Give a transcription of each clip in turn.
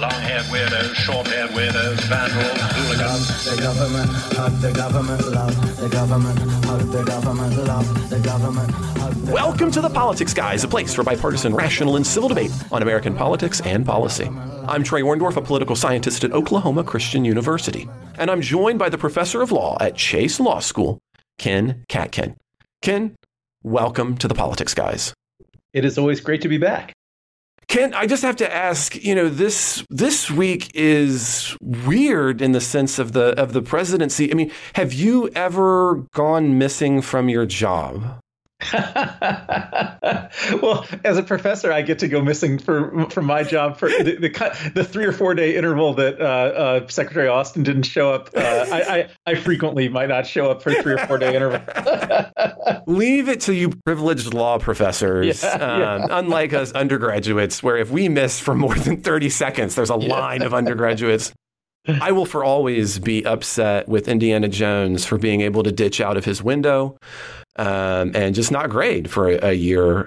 long-haired weirdos, short-haired weirdos, vandals, hooligans. The government, hug the government, love the government, hug the government, love the government, hug the Welcome to The Politics Guys, a place for bipartisan, rational, and civil debate on American politics and policy. I'm Trey Orndorff, a political scientist at Oklahoma Christian University, and I'm joined by the professor of law at Chase Law School, Ken Katkin. Ken, welcome to The Politics Guys. It is always great to be back. Ken, I just have to ask, this week is weird in the sense of the presidency. I mean, have you ever gone missing from your job? Well, as a professor, I get to go missing from my job for the 3 or 4 day interval that Secretary Austin didn't show up. I frequently might not show up for a 3 or 4 day interval. Leave it to you privileged law professors, Yeah. unlike us undergraduates, where if we miss for more than 30 seconds, there's a line of undergraduates. I will for always be upset with Indiana Jones for being able to ditch out of his window and just not grade for a year.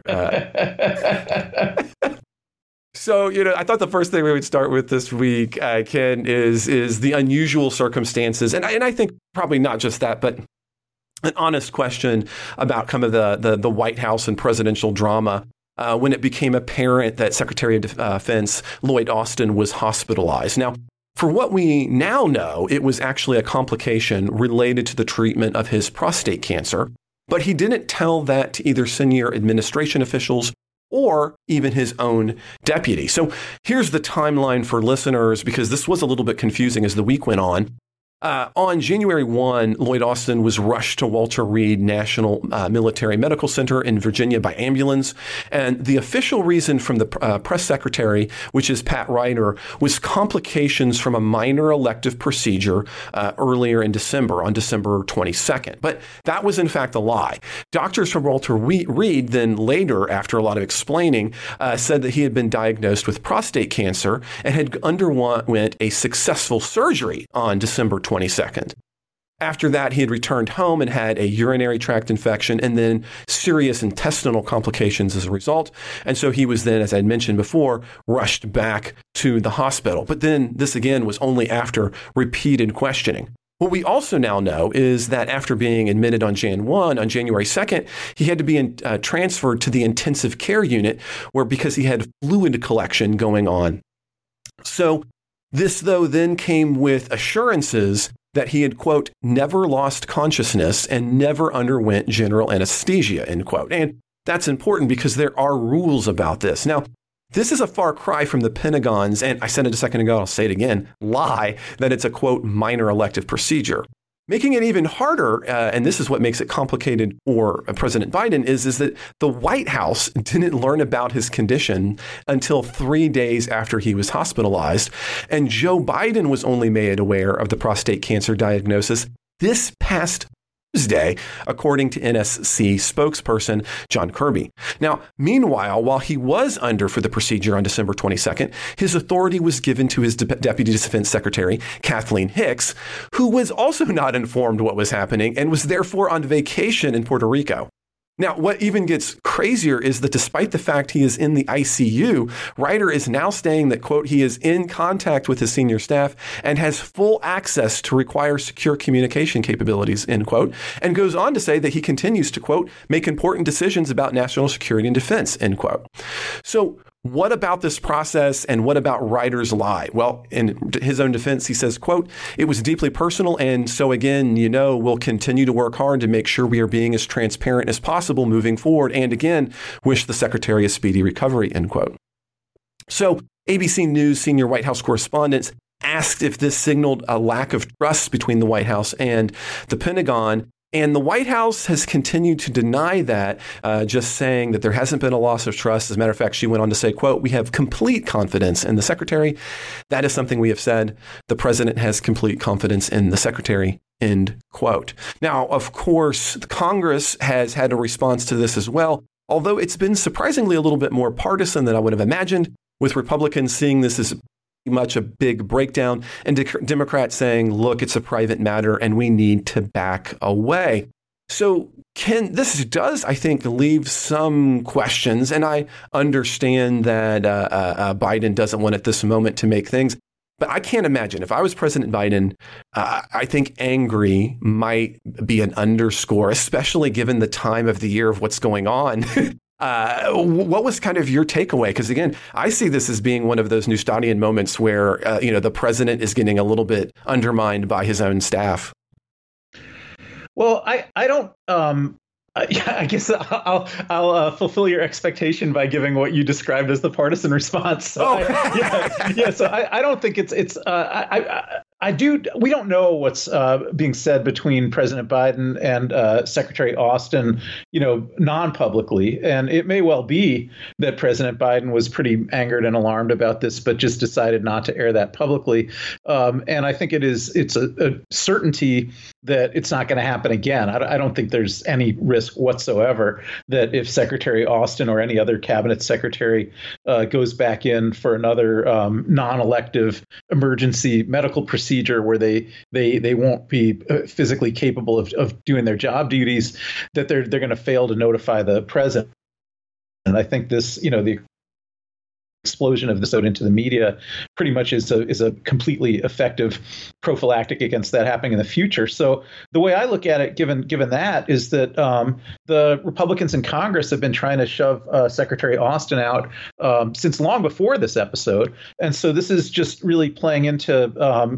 So, I thought the first thing we would start with this week, Ken, is the unusual circumstances. And I think probably not just that, but an honest question about kind of the White House and presidential drama when it became apparent that Secretary of Defense Lloyd Austin was hospitalized. Now, for what we now know, it was actually a complication related to the treatment of his prostate cancer, but he didn't tell that to either senior administration officials or even his own deputy. So here's the timeline for listeners, because this was a little bit confusing as the week went on. On January 1, Lloyd Austin was rushed to Walter Reed National Military Medical Center in Virginia by ambulance. And the official reason from the press secretary, which is Pat Ryder, was complications from a minor elective procedure earlier in December, on December 22nd. But that was in fact a lie. Doctors from Walter Reed then later, after a lot of explaining, said that he had been diagnosed with prostate cancer and had underwent a successful surgery on December 22nd. After that, he had returned home and had a urinary tract infection and then serious intestinal complications as a result. And so he was then, as I'd mentioned before, rushed back to the hospital. But then this again was only after repeated questioning. What we also now know is that after being admitted on January 2nd, he had to be transferred to the intensive care unit because he had fluid collection going on. So this, though, then came with assurances that he had, quote, never lost consciousness and never underwent general anesthesia, end quote. And that's important because there are rules about this. Now, this is a far cry from the Pentagon's, and I said it a second ago, I'll say it again, lie that it's a, quote, minor elective procedure. Making it even harder, and this is what makes it complicated for President Biden, is that the White House didn't learn about his condition until 3 days after he was hospitalized. And Joe Biden was only made aware of the prostate cancer diagnosis this past Tuesday, according to NSC spokesperson John Kirby. Now, meanwhile, while he was under for the procedure on December 22nd, his authority was given to his Deputy Defense Secretary, Kathleen Hicks, who was also not informed what was happening and was therefore on vacation in Puerto Rico. Now, what even gets crazier is that despite the fact he is in the ICU, Ryder is now saying that, quote, he is in contact with his senior staff and has full access to require secure communication capabilities, end quote, and goes on to say that he continues to, quote, make important decisions about national security and defense, end quote. So what about this process and what about Ryder's lie? Well, in his own defense, he says, quote, it was deeply personal. And so again, we'll continue to work hard to make sure we are being as transparent as possible moving forward. And again, wish the secretary a speedy recovery, end quote. So ABC News senior White House correspondents asked if this signaled a lack of trust between the White House and the Pentagon. And the White House has continued to deny that, just saying that there hasn't been a loss of trust. As a matter of fact, she went on to say, quote, we have complete confidence in the secretary. That is something we have said. The president has complete confidence in the secretary, end quote. Now, of course, Congress has had a response to this as well, although it's been surprisingly a little bit more partisan than I would have imagined, with Republicans seeing this as much a big breakdown and Democrats saying, look, it's a private matter and we need to back away. So, Ken, this does, I think, leave some questions, and I understand that Biden doesn't want at this moment to make things. But I can't imagine if I was President Biden, I think angry might be an underscore, especially given the time of the year of what's going on. What was kind of your takeaway? Because again, I see this as being one of those Newstadian moments where, the president is getting a little bit undermined by his own staff. Well, I don't. I guess I'll fulfill your expectation by giving what you described as the partisan response. So So I don't think it's. We don't know what's being said between President Biden and Secretary Austin, non-publicly, and it may well be that President Biden was pretty angered and alarmed about this, but just decided not to air that publicly. And I think it's a certainty that it's not going to happen again. I don't think there's any risk whatsoever that if Secretary Austin or any other cabinet secretary goes back in for another non-elective emergency medical procedure where they won't be physically capable of doing their job duties, that they're going to fail to notify the president. And I think this, the explosion of this out into the media pretty much is a completely effective prophylactic against that happening in the future. So the way I look at it, given that, is that the Republicans in Congress have been trying to shove Secretary Austin out since long before this episode, and so this is just really playing into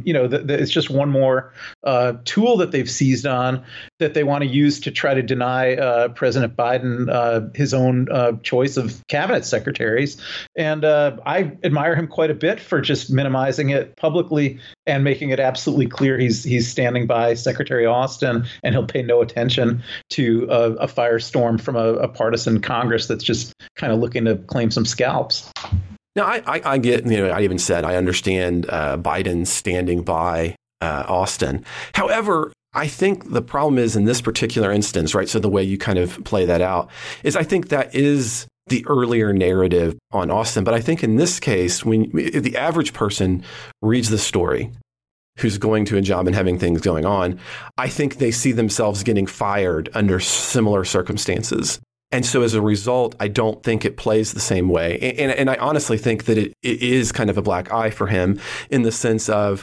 it's just one more tool that they've seized on that they want to use to try to deny President Biden his own choice of cabinet secretaries. And I admire him quite a bit for just minimizing it publicly and making it absolutely clear he's standing by Secretary Austin, and he'll pay no attention to a firestorm from a partisan Congress that's just kind of looking to claim some scalps. Now, I get, I even said I understand Biden standing by Austin. However, I think the problem is in this particular instance, right? So the way you kind of play that out is I think that is the earlier narrative on Austin. But I think in this case, when the average person reads the story, who's going to a job and having things going on, I think they see themselves getting fired under similar circumstances. And so as a result, I don't think it plays the same way. And I honestly think that it is kind of a black eye for him in the sense of,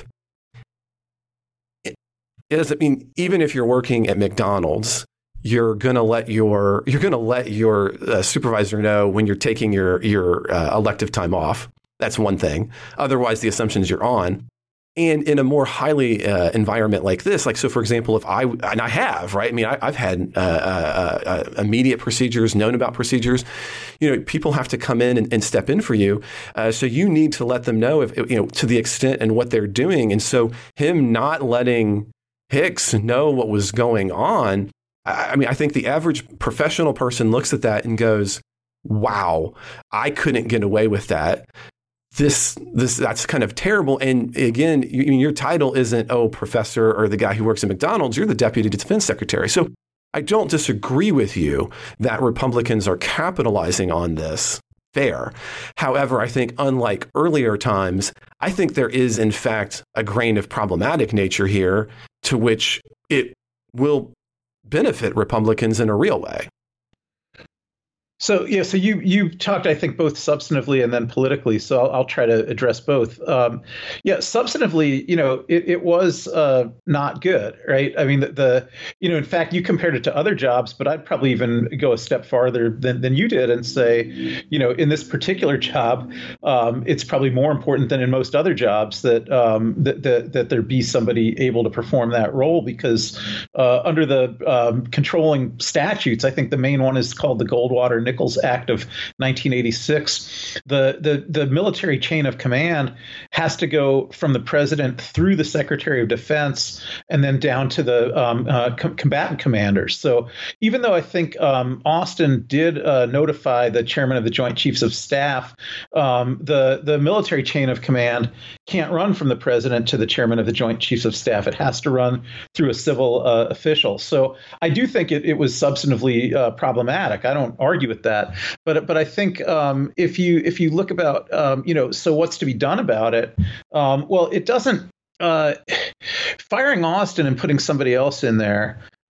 it doesn't mean even if you're working at McDonald's, you're going to let your supervisor know when you're taking your elective time off. That's one thing. Otherwise, the assumption is you're on. And in a more highly environment like this, like, so for example, I have, right? I mean, I've had immediate procedures, known about procedures, people have to come in and step in for you. So you need to let them know if, to the extent and what they're doing. And so him not letting Hicks know what was going on, I mean, I think the average professional person looks at that and goes, wow, I couldn't get away with that. That's kind of terrible. And again, your title isn't, professor or the guy who works at McDonald's. You're the deputy defense secretary. So I don't disagree with you that Republicans are capitalizing on this. Fair. However, I think unlike earlier times, I think there is, in fact, a grain of problematic nature here to which it will benefit Republicans in a real way. So you talked, I think, both substantively and then politically. So I'll try to address both. Substantively, it was not good, right? I mean, in fact, you compared it to other jobs, but I'd probably even go a step farther than you did and say, in this particular job, it's probably more important than in most other jobs that that there be somebody able to perform that role, because under the controlling statutes, I think the main one is called the Goldwater-Nichols Act of 1986. The military chain of command has to go from the president through the Secretary of Defense and then down to the combatant commanders. So even though I think Austin did notify the chairman of the Joint Chiefs of Staff, the military chain of command can't run from the president to the chairman of the Joint Chiefs of Staff. It has to run through a civil official. So I do think it was substantively problematic. I don't argue with that, but I think if you look about so what's to be done about it? Well, it doesn't. Firing Austin and putting somebody else in there,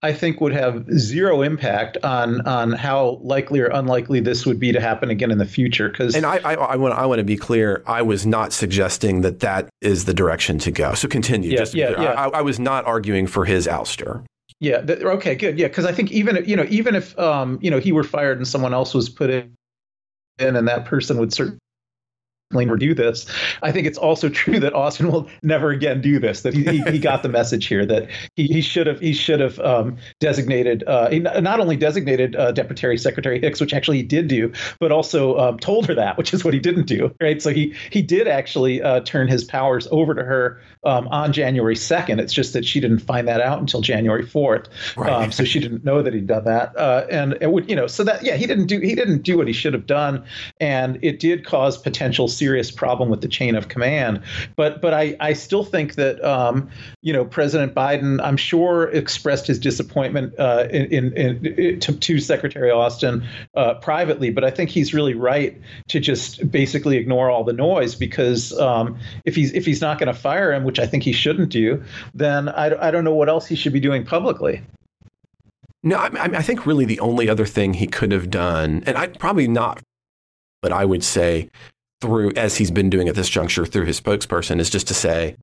I think would have zero impact on how likely or unlikely this would be to happen again in the future. And I want to be clear. I was not suggesting that is the direction to go. So continue. I was not arguing for his ouster. Yeah. Okay. Good. Yeah. Because I think even if he were fired and someone else was put in, and that person would certainly do this, I think it's also true that Austin will never again do this. That he got the message here that he should have designated not only designated Deputy Secretary Hicks, which actually he did do, but also told her that, which is what he didn't do. Right. So he did actually turn his powers over to her on January 2nd. It's just that she didn't find that out until January 4th. Right. So she didn't know that he'd done that. And it would, so that, he didn't do what he should have done. And it did cause potential serious problem with the chain of command. But I still think that, President Biden, I'm sure, expressed his disappointment to Secretary Austin privately. But I think he's really right to just basically ignore all the noise, because if he's not going to fire him, which I think he shouldn't do, then I don't know what else he should be doing publicly. No, I think really the only other thing he could have done, and but I would say through, as he's been doing at this juncture through his spokesperson, is just to say,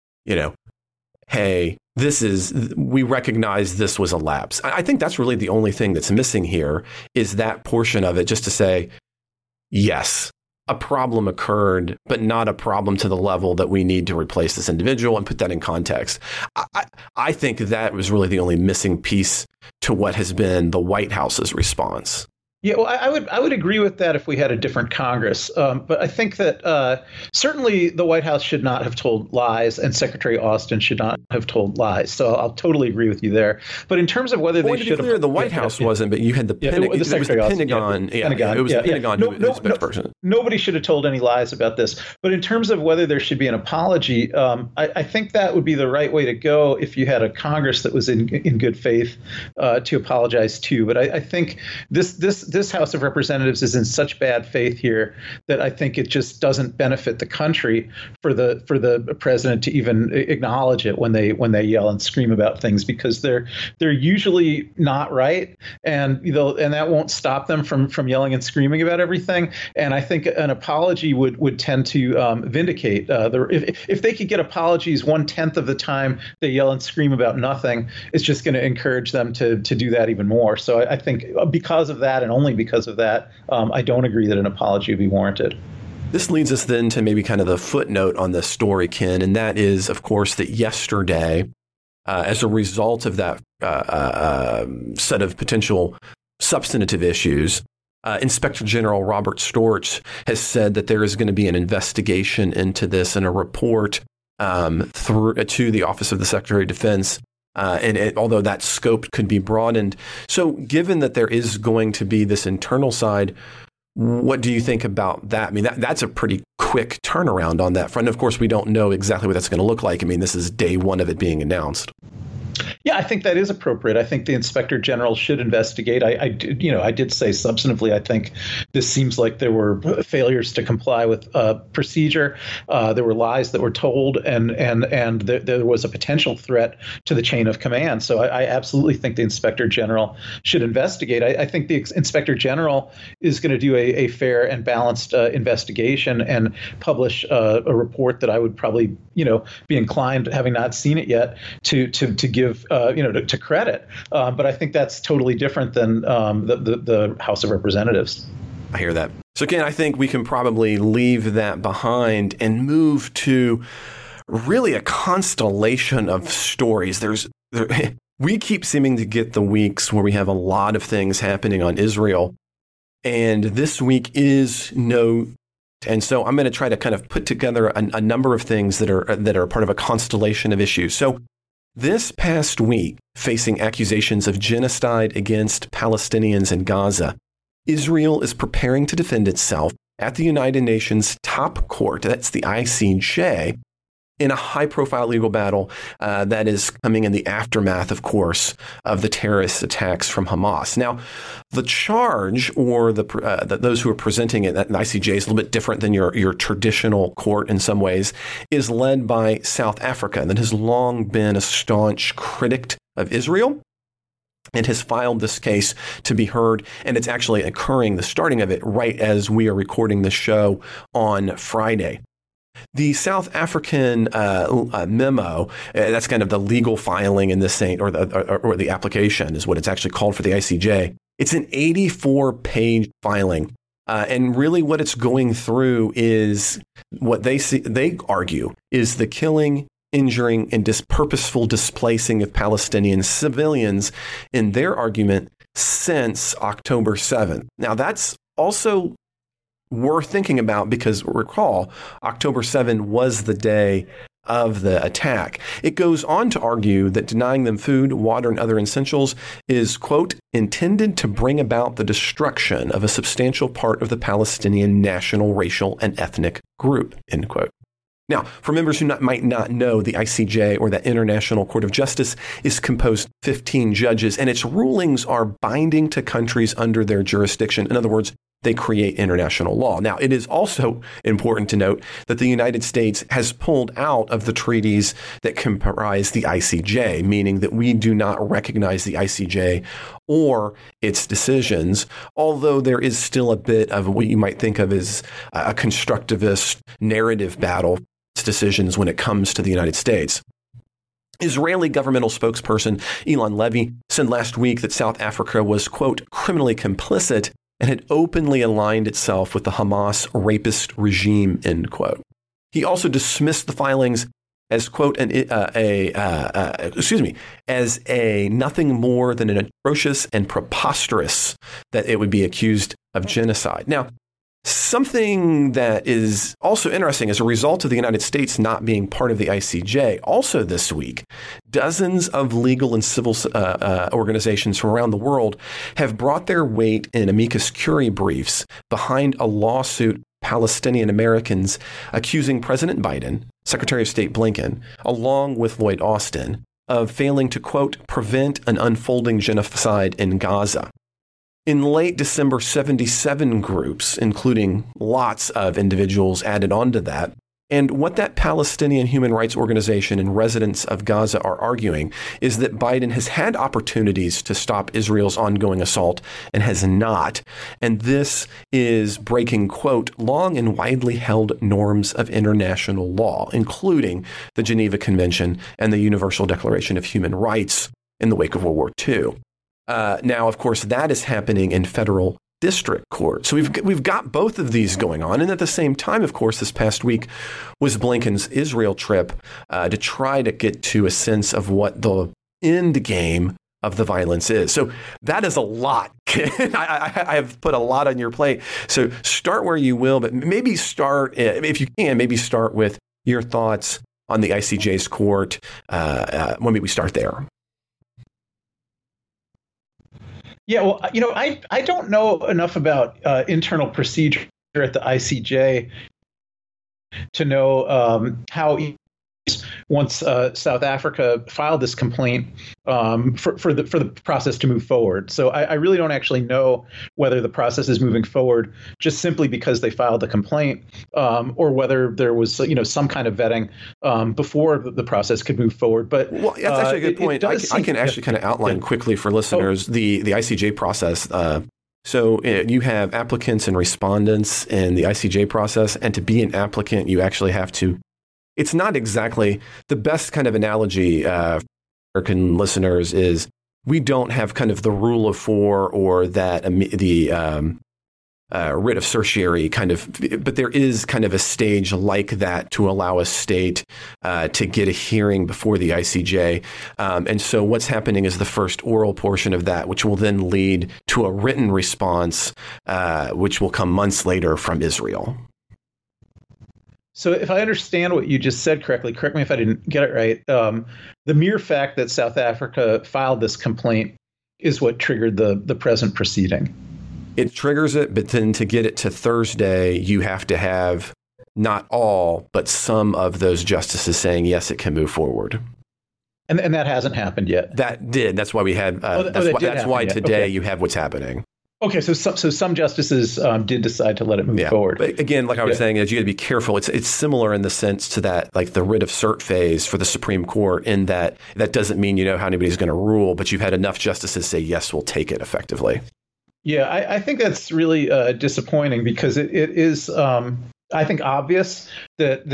hey, we recognize this was a lapse. I think that's really the only thing that's missing here, is that portion of it, just to say, yes, a problem occurred, but not a problem to the level that we need to replace this individual, and put that in context. I think that was really the only missing piece to what has been the White House's response. Yeah, well, I would agree with that if we had a different Congress. But I think that certainly the White House should not have told lies, and Secretary Austin should not have told lies. So I'll totally agree with you there. But in terms of whether they should have, the White House wasn't, but you had the Pentagon. It was the Pentagon. It was the Pentagon who was the spokesperson. Nobody should have told any lies about this. But in terms of whether there should be an apology, I think that would be the right way to go if you had a Congress that was in good faith to apologize to. But I think this House of Representatives is in such bad faith here that I think it just doesn't benefit the country for the president to even acknowledge it when they yell and scream about things, because they're usually not right, and that won't stop them from yelling and screaming about everything. And I think an apology would tend to vindicate if they could get apologies 1/10 of the time they yell and scream about nothing, it's just going to encourage them to do that even more. So I think because of that, and only because of that, I don't agree that an apology would be warranted. This leads us then to maybe kind of the footnote on this story, Ken, and that is, of course, that yesterday, as a result of that set of potential substantive issues, Inspector General Robert Storch has said that there is going to be an investigation into this and a report to the Office of the Secretary of Defense. Although that scope could be broadened. So given that there is going to be this internal side, what do you think about that? I mean, that's a pretty quick turnaround on that front. Of course, we don't know exactly what that's going to look like. I mean, this is day one of it being announced. Yeah, I think that is appropriate. I think the Inspector General should investigate. I did say substantively, I think this seems like there were failures to comply with procedure. There were lies that were told, and there was a potential threat to the chain of command. So I absolutely think the Inspector General should investigate. I think the Inspector General is going to do a fair and balanced investigation and publish a report that I would probably be inclined, having not seen it yet, to give to credit. But I think that's totally different than the House of Representatives. I hear that. So again, I think we can probably leave that behind and move to really a constellation of stories. We keep seeming to get the weeks where we have a lot of things happening on Israel, and this week is no. And so I'm going to try to kind of put together a number of things that are part of a constellation of issues. So this past week, facing accusations of genocide against Palestinians in Gaza, Israel is preparing to defend itself at the United Nations top court, that's the ICJ, in a high-profile legal battle that is coming in the aftermath, of course, of the terrorist attacks from Hamas. Now, the charge, or those who are presenting it at the ICJ, is a little bit different than your traditional court in some ways, is led by South Africa, that has long been a staunch critic of Israel. and has filed this case to be heard. And it's actually occurring, the starting of it, right as we are recording the show on Friday. The South African memo, that's kind of the legal filing in this or the application is what it's actually called for the ICJ. It's an 84-page filing. And really what it's going through is what they argue is the killing, injuring, and purposeful displacing of Palestinian civilians in their argument since October 7th. Now, that's also worth thinking about because, recall, October 7th was the day of the attack. It goes on to argue that denying them food, water, and other essentials is, quote, intended to bring about the destruction of a substantial part of the Palestinian national, racial, and ethnic group, end quote. Now, for members who might not know, the ICJ, or the International Court of Justice, is composed of 15 judges, and its rulings are binding to countries under their jurisdiction. In other words, they create international law. Now, it is also important to note that the United States has pulled out of the treaties that comprise the ICJ, meaning that we do not recognize the ICJ or its decisions, although there is still a bit of what you might think of as a constructivist narrative battle for its decisions when it comes to the United States. Israeli governmental spokesperson Eylon Levy said last week that South Africa was, quote, criminally complicit and had openly aligned itself with the Hamas rapist regime, end quote. He also dismissed the filings as, quote, as a nothing more than an atrocious and preposterous that it would be accused of genocide. Now, something that is also interesting as a result of the United States not being part of the ICJ, also this week, dozens of legal and civil organizations from around the world have brought their weight in amicus curiae briefs behind a lawsuit Palestinian Americans accusing President Biden, Secretary of State Blinken, along with Lloyd Austin, of failing to, quote, prevent an unfolding genocide in Gaza. In late December, 77 groups, including lots of individuals, added on to that. And what that Palestinian human rights organization and residents of Gaza are arguing is that Biden has had opportunities to stop Israel's ongoing assault and has not. And this is breaking, quote, long and widely held norms of international law, including the Geneva Convention and the Universal Declaration of Human Rights in the wake of World War II. Now, of course, that is happening in federal district court. So we've got both of these going on. And at the same time, of course, this past week was Blinken's Israel trip to try to get to a sense of what the end game of the violence is. So that is a lot. I have put a lot on your plate. So start where you will, but maybe start, if you can, maybe start with your thoughts on the ICJ's court. Maybe we start there. Yeah, well, I don't know enough about internal procedure at the ICJ to know how once South Africa filed this complaint for the process to move forward. So I really don't actually know whether the process is moving forward just simply because they filed the complaint, or whether there was some kind of vetting before the process could move forward. But well, that's actually a good point. I can actually kind of outline quickly for listeners the ICJ process. So you have applicants and respondents in the ICJ process, and to be an applicant, you actually have to. It's not exactly the best kind of analogy for American listeners is we don't have kind of the rule of four or that the writ of certiorari kind of, but there is kind of a stage like that to allow a state to get a hearing before the ICJ. And so what's happening is the first oral portion of that, which will then lead to a written response, which will come months later from Israel. So if I understand what you just said correctly, correct me if I didn't get it right. The mere fact that South Africa filed this complaint is what triggered the present proceeding. It triggers it, but then to get it to Thursday, you have to have not all, but some of those justices saying, yes, it can move forward. And that hasn't happened yet. That did. That's why we had. That's why today you have what's happening. Okay, so some justices did decide to let it move forward. But again, like I was saying, is you got to be careful. It's similar in the sense to that, like the writ of cert phase for the Supreme Court, in that doesn't mean you know how anybody's going to rule, but you've had enough justices say yes, we'll take it effectively. Yeah, I think that's really disappointing because it is. I think obvious that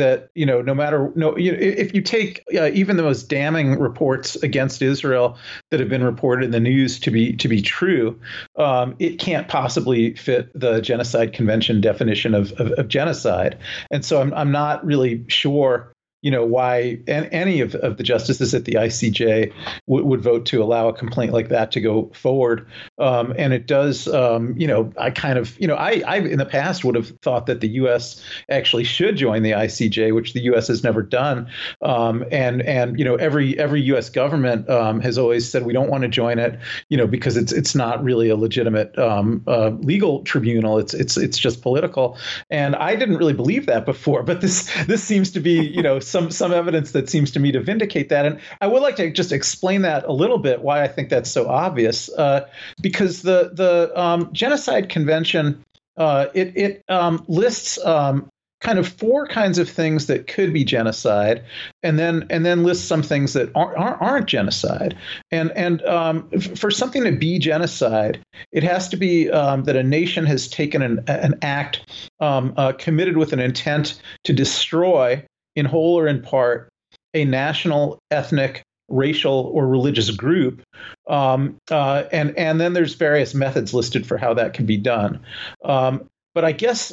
if you take even the most damning reports against Israel that have been reported in the news to be true, it can't possibly fit the Genocide Convention definition of genocide. And so I'm not really sure why any of the justices at the ICJ would vote to allow a complaint like that to go forward. And it does, I kind of, I in the past would have thought that the U.S. actually should join the ICJ, which the U.S. has never done. And every U.S. government has always said we don't want to join it, because it's not really a legitimate legal tribunal. It's just political. And I didn't really believe that before, but this seems to be, some evidence that seems to me to vindicate that. And I would like to just explain that a little bit, why I think that's so obvious, because the Genocide Convention, it lists kind of four kinds of things that could be genocide, and then lists some things that aren't genocide. And for something to be genocide, it has to be that a nation has taken an act committed with an intent to destroy, in whole or in part, a national, ethnic, racial, or religious group, and then there's various methods listed for how that can be done. But I guess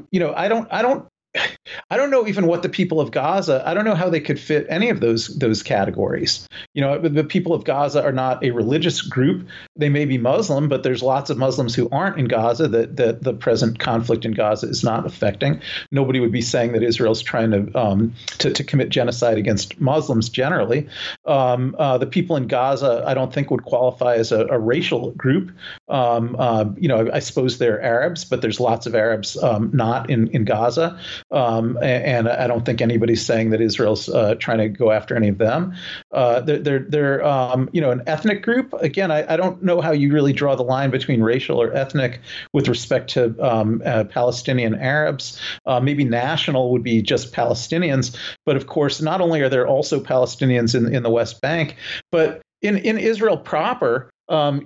I don't know even what the people of Gaza, I don't know how they could fit any of those categories. The people of Gaza are not a religious group. They may be Muslim, but there's lots of Muslims who aren't in Gaza that the present conflict in Gaza is not affecting. Nobody would be saying that Israel's trying to commit genocide against Muslims generally. The people in Gaza, I don't think, would qualify as a racial group. I suppose they're Arabs, but there's lots of Arabs not in Gaza. And I don't think anybody's saying that Israel's trying to go after any of them. They're an ethnic group. Again, I don't know how you really draw the line between racial or ethnic with respect to Palestinian Arabs. Maybe national would be just Palestinians. But of course, not only are there also Palestinians in the West Bank, but in Israel proper, in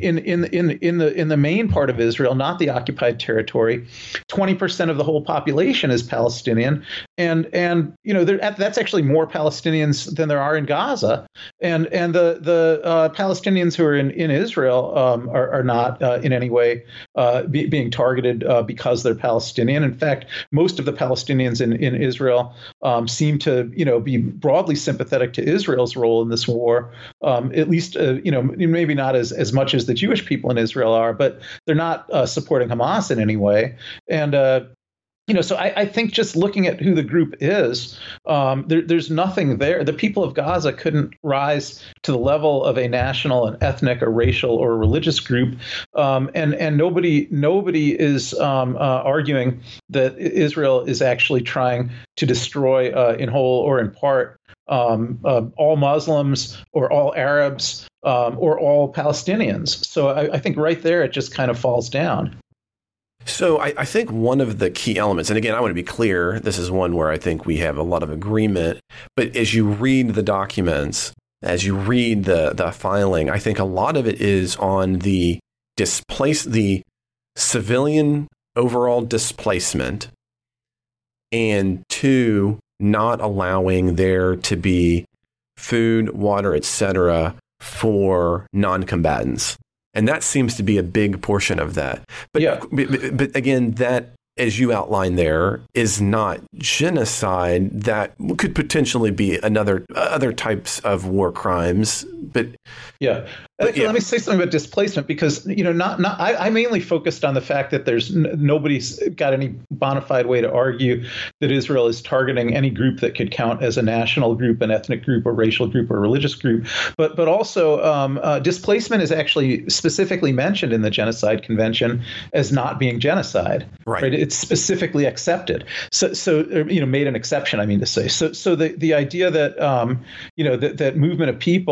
the main part of Israel, not the occupied territory, 20% of the whole population is Palestinian, and that's actually more Palestinians than there are in Gaza, and the Palestinians who are in Israel are not in any way being targeted because they're Palestinian. In fact, most of the Palestinians in Israel seem to be broadly sympathetic to Israel's role in this war, at least maybe not as much as the Jewish people in Israel are, but they're not supporting Hamas in any way. And so I think just looking at who the group is, there's nothing there. The people of Gaza couldn't rise to the level of a national, an ethnic, or racial, or religious group, and nobody is arguing that Israel is actually trying to destroy, in whole or in part, all Muslims or all Arabs or all Palestinians. So I think right there it just kind of falls down. So I think one of the key elements, and again, I want to be clear, this is one where I think we have a lot of agreement, but as you read the documents, as you read the filing, I think a lot of it is on the civilian overall displacement, and two, not allowing there to be food, water, etc. for non-combatants. And that seems to be a big portion of that. But, but again, that, as you outlined there, is not genocide. That could potentially be other types of war crimes. But let me say something about displacement, because I mainly focused on the fact that there's nobody's got any bona fide way to argue that Israel is targeting any group that could count as a national group, an ethnic group, a racial group, or a religious group. But also displacement is actually specifically mentioned in the Genocide Convention as not being genocide. Right? It's specifically accepted. So made an exception, I mean to say. So the idea that that movement of people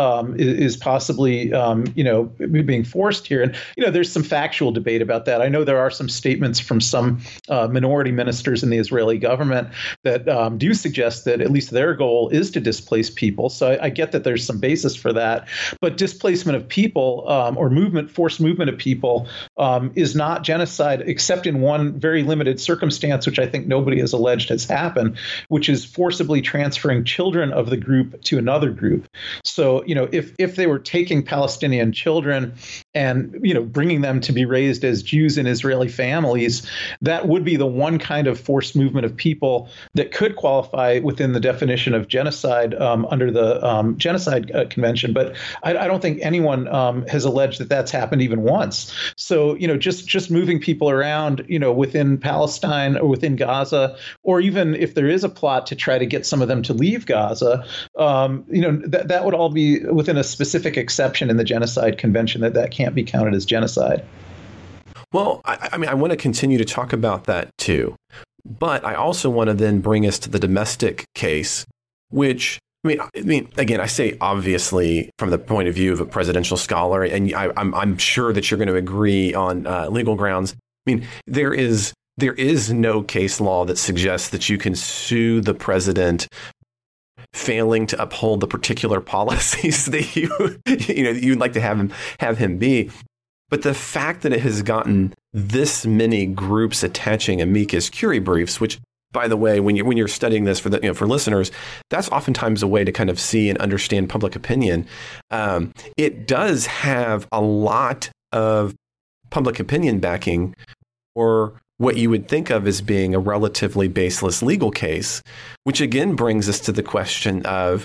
is possibly being forced here. And there's some factual debate about that. I know there are some statements from some minority ministers in the Israeli government that do suggest that at least their goal is to displace people. So I get that there's some basis for that. But displacement of people or forced movement of people is not genocide, except in one very limited circumstance, which I think nobody has alleged has happened, which is forcibly transferring children of the group to another group. So, if they were taking Palestinian children and, bringing them to be raised as Jews in Israeli families, that would be the one kind of forced movement of people that could qualify within the definition of genocide under the Genocide Convention. But I don't think anyone has alleged that that's happened even once. So, just moving people around, within Palestine or within Gaza, or even if there is a plot to try to get some of them to leave Gaza, that would all be within a specific exception in the Genocide Convention that can't be counted as genocide. Well, I want to continue to talk about that too, but I also want to then bring us to the domestic case, which again, I say obviously from the point of view of a presidential scholar, and I'm sure that you're going to agree on legal grounds. There is no case law that suggests that you can sue the president failing to uphold the particular policies that you'd like to have him be. But the fact that it has gotten this many groups attaching amicus curiae briefs, which, by the way, when you're studying this for for listeners, that's oftentimes a way to kind of see and understand public opinion. It does have a lot of public opinion backing, or what you would think of as being a relatively baseless legal case, which again brings us to the question of,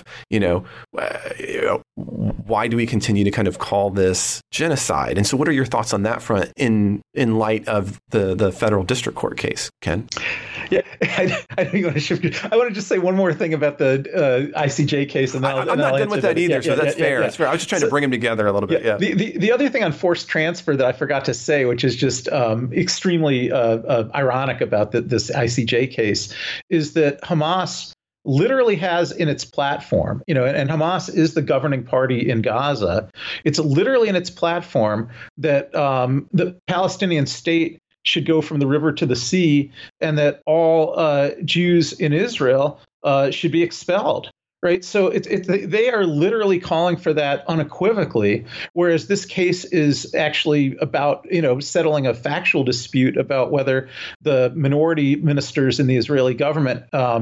why do we continue to kind of call this genocide? And so what are your thoughts on that front in light of the federal district court case, Ken? Yeah, I don't want to shift. I want to just say one more thing about the ICJ case. And I'm not done with that either, so that's fair. That's fair. I was just trying to bring them together a little bit. Yeah. The other thing on forced transfer that I forgot to say, which is just extremely ironic about this ICJ case, is that Hamas literally has in its platform, and Hamas is the governing party in Gaza. It's literally in its platform that the Palestinian state should go from the river to the sea, and that all Jews in Israel should be expelled. Right. So they are literally calling for that unequivocally, whereas this case is actually about, settling a factual dispute about whether the minority ministers in the Israeli government,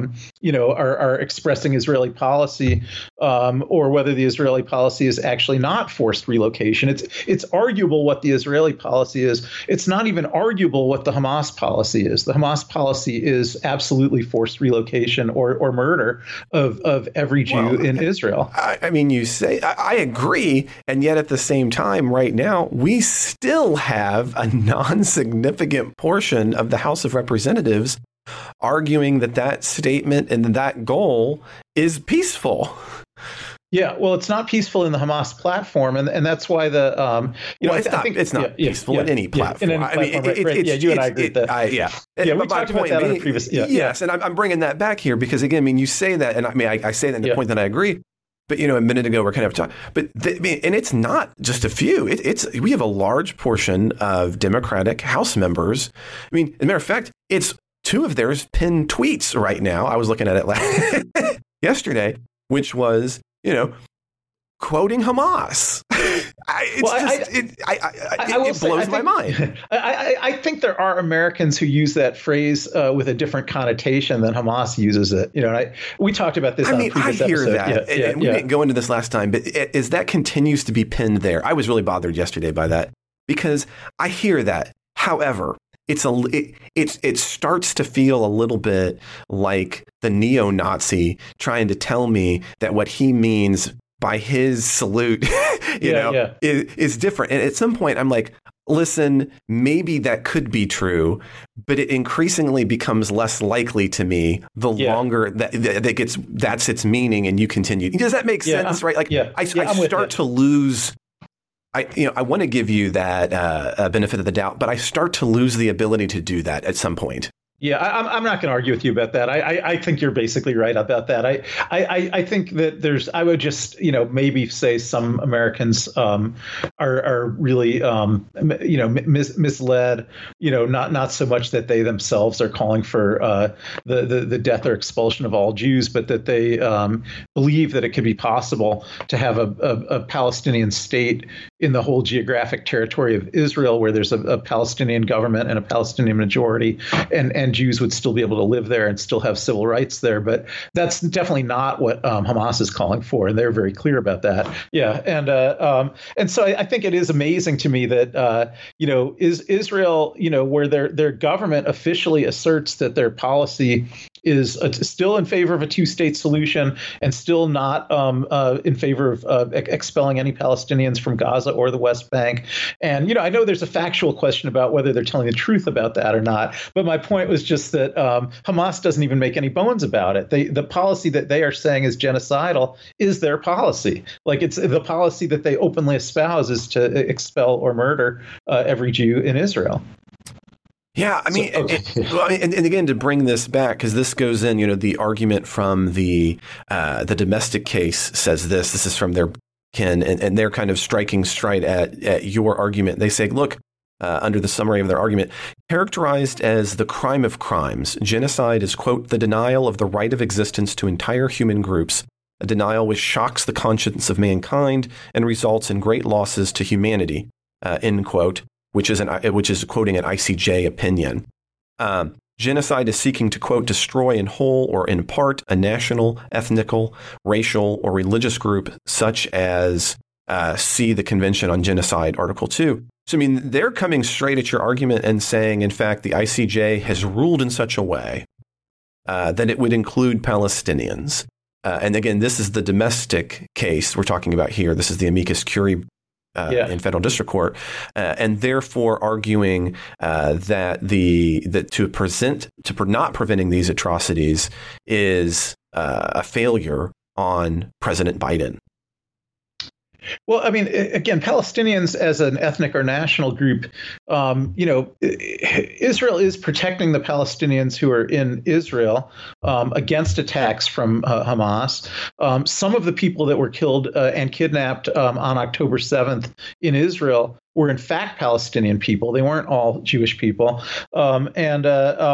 are expressing Israeli policy, or whether the Israeli policy is actually not forced relocation. It's arguable what the Israeli policy is. It's not even arguable what the Hamas policy is. The Hamas policy is absolutely forced relocation or murder of every Jew in Israel. You say, I agree. And yet at the same time, right now, we still have a non-significant portion of the House of Representatives arguing that statement and that goal is peaceful. Yeah, well, it's not peaceful in the Hamas platform, and that's why it's not peaceful in any platform. You and I agree with that. We talked about that in the previous. Yes, and I'm bringing that back here because again, you say that, and I say that in the point that I agree. But a minute ago we're kind of talking, and it's not just a few. We have a large portion of Democratic House members. As a matter of fact, it's two of theirs pinned tweets right now. I was looking at it yesterday, which was, quoting Hamas. It blows my mind. I think there are Americans who use that phrase with a different connotation than Hamas uses it. We talked about this on a previous episode. I hear that. And we didn't go into this last time, but as that continues to be pinned there, I was really bothered yesterday by that because I hear that. However, it starts to feel a little bit like the neo-Nazi trying to tell me that what he means by his salute, is different. And at some point, I'm like, listen, maybe that could be true, but it increasingly becomes less likely to me the longer that gets. That's its meaning, and you continue. Does that make sense? Right? I start to lose. I want to give you that benefit of the doubt, but I start to lose the ability to do that at some point. Yeah, I'm not going to argue with you about that. I think you're basically right about that. I think that I would just, maybe say some Americans are really, misled, not so much that they themselves are calling for the death or expulsion of all Jews, but that they believe that it could be possible to have a Palestinian state in the whole geographic territory of Israel, where there's a Palestinian government and a Palestinian majority, and Jews would still be able to live there and still have civil rights there. But that's definitely not what Hamas is calling for, and they're very clear about that. Yeah, and so I think it is amazing to me that is Israel, where their government officially asserts that their policy is still in favor of a two-state solution and still not in favor of expelling any Palestinians from Gaza or the West Bank. And, I know there's a factual question about whether they're telling the truth about that or not. But my point was just that Hamas doesn't even make any bones about it. The policy that they are saying is genocidal is their policy. Like, it's the policy that they openly espouse is to expel or murder every Jew in Israel. Yeah, I mean, and again, to bring this back, because this goes in, the argument from the domestic case says this. This is from their Ken, and they're kind of striking straight at your argument. They say, look, under the summary of their argument, characterized as the crime of crimes, genocide is, quote, the denial of the right of existence to entire human groups, a denial which shocks the conscience of mankind and results in great losses to humanity, end quote. Which is quoting an ICJ opinion. Genocide is seeking to, quote, destroy in whole or in part a national, ethnical, racial, or religious group, such as see the Convention on Genocide, Article 2. So, I mean, they're coming straight at your argument and saying, in fact, the ICJ has ruled in such a way that it would include Palestinians. And again, this is the domestic case we're talking about here. This is the amicus curiae in federal district court, and therefore arguing that not preventing these atrocities is a failure on President Biden. Well, I mean, again, Palestinians as an ethnic or national group, Israel is protecting the Palestinians who are in Israel against attacks from Hamas. Some of the people that were killed and kidnapped on October 7th in Israel were in fact Palestinian people. They weren't all Jewish people, and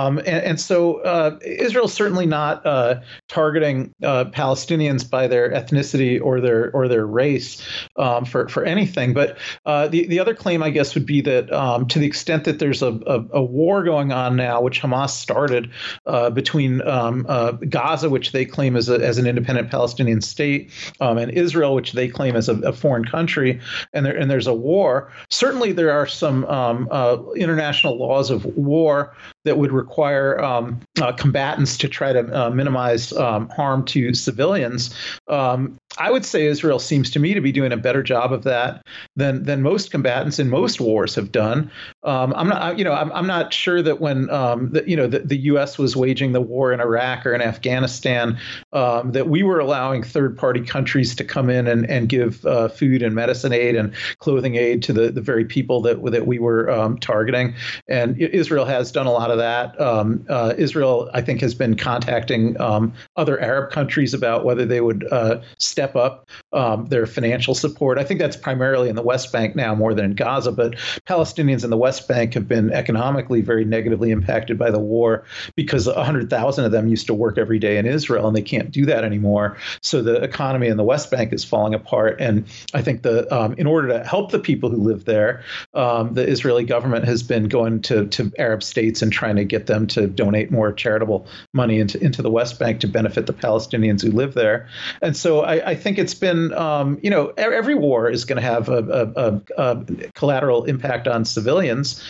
so Israel's certainly not targeting Palestinians by their ethnicity or their race for anything. But the other claim, I guess, would be that to the extent that there's a war going on now, which Hamas started between Gaza, which they claim as an independent Palestinian state, and Israel, which they claim as a foreign country, and there's a war. Certainly, there are some international laws of war that would require combatants to try to minimize harm to civilians. I would say Israel seems to me to be doing a better job of that than most combatants in most wars have done. I'm not sure that when the U.S. was waging the war in Iraq or in Afghanistan, that we were allowing third-party countries to come in and give food and medicine aid and clothing aid to the very people that we were targeting. And Israel has done a lot of that. Israel, I think, has been contacting other Arab countries about whether they would step up their financial support. I think that's primarily in the West Bank now more than in Gaza, but Palestinians in the West Bank have been economically very negatively impacted by the war because 100,000 of them used to work every day in Israel, and they can't do that anymore. So the economy in the West Bank is falling apart. And I think in order to help the people who live there, the Israeli government has been going to Arab states and trying to get them to donate more charitable money into the West Bank to benefit the Palestinians who live there. And so I think it's been, every war is going to have a collateral impact on civilians.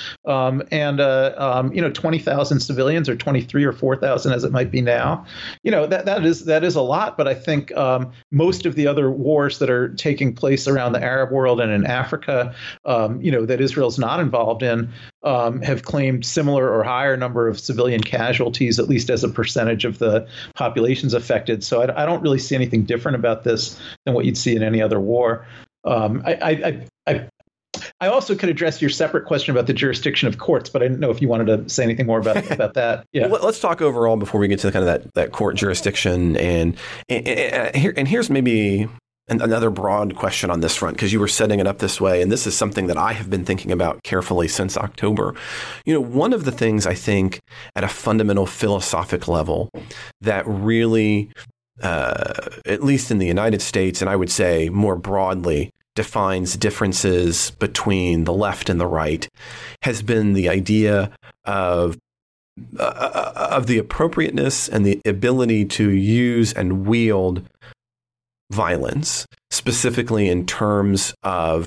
20,000 civilians, or 23 or 4,000 as it might be now, that is a lot. But I think most of the other wars that are taking place around the Arab world and in Africa, that Israel's not involved in, have claimed similar or higher number of civilian casualties, at least as a percentage of the populations affected. So I don't really see anything different about this than what you'd see in any other war. I also could address your separate question about the jurisdiction of courts, but I didn't know if you wanted to say anything more about that. Yeah. Well, let's talk overall before we get to kind of that court jurisdiction. And here's maybe another broad question on this front, because you were setting it up this way. And this is something that I have been thinking about carefully since October. One of the things I think at a fundamental philosophic level that really, at least in the United States, and I would say more broadly, defines differences between the left and the right has been the idea of the appropriateness and the ability to use and wield violence, specifically in terms of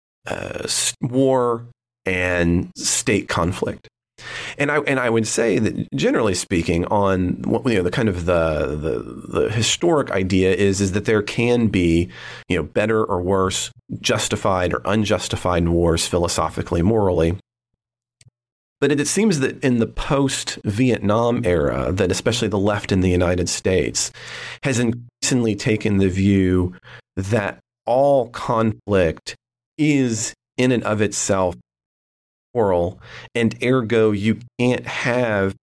war and state conflict. And I would say that generally speaking, on the kind of the historic idea is that there can be better or worse, justified or unjustified wars philosophically, morally. But it seems that in the post-Vietnam era, that especially the left in the United States has increasingly taken the view that all conflict is in and of itself moral, and ergo you can't have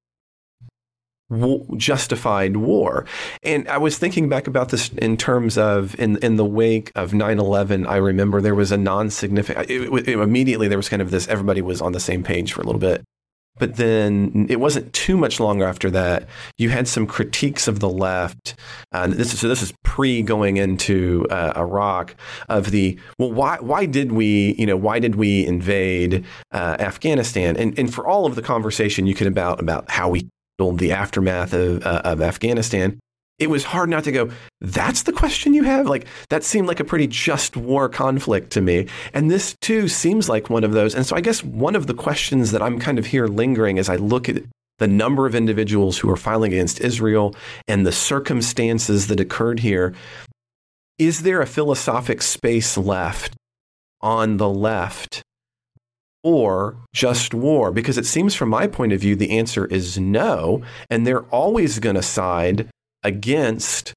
justified war. And I was thinking back about this in terms of in the wake of 9/11. I remember there was a non-significant. Immediately there was kind of this. Everybody was on the same page for a little bit, but then it wasn't too much longer after that. You had some critiques of the left. This is pre going into Iraq. Of the why did we invade Afghanistan? And for all of the conversation you could about how we the aftermath of Afghanistan, it was hard not to go, that's the question you have? Like, that seemed like a pretty just war conflict to me. And this, too, seems like one of those. And so I guess one of the questions that I'm kind of here lingering as I look at the number of individuals who are filing against Israel and the circumstances that occurred here, is there a philosophic space left on the left or just war? Because it seems from my point of view, the answer is no. And they're always going to side against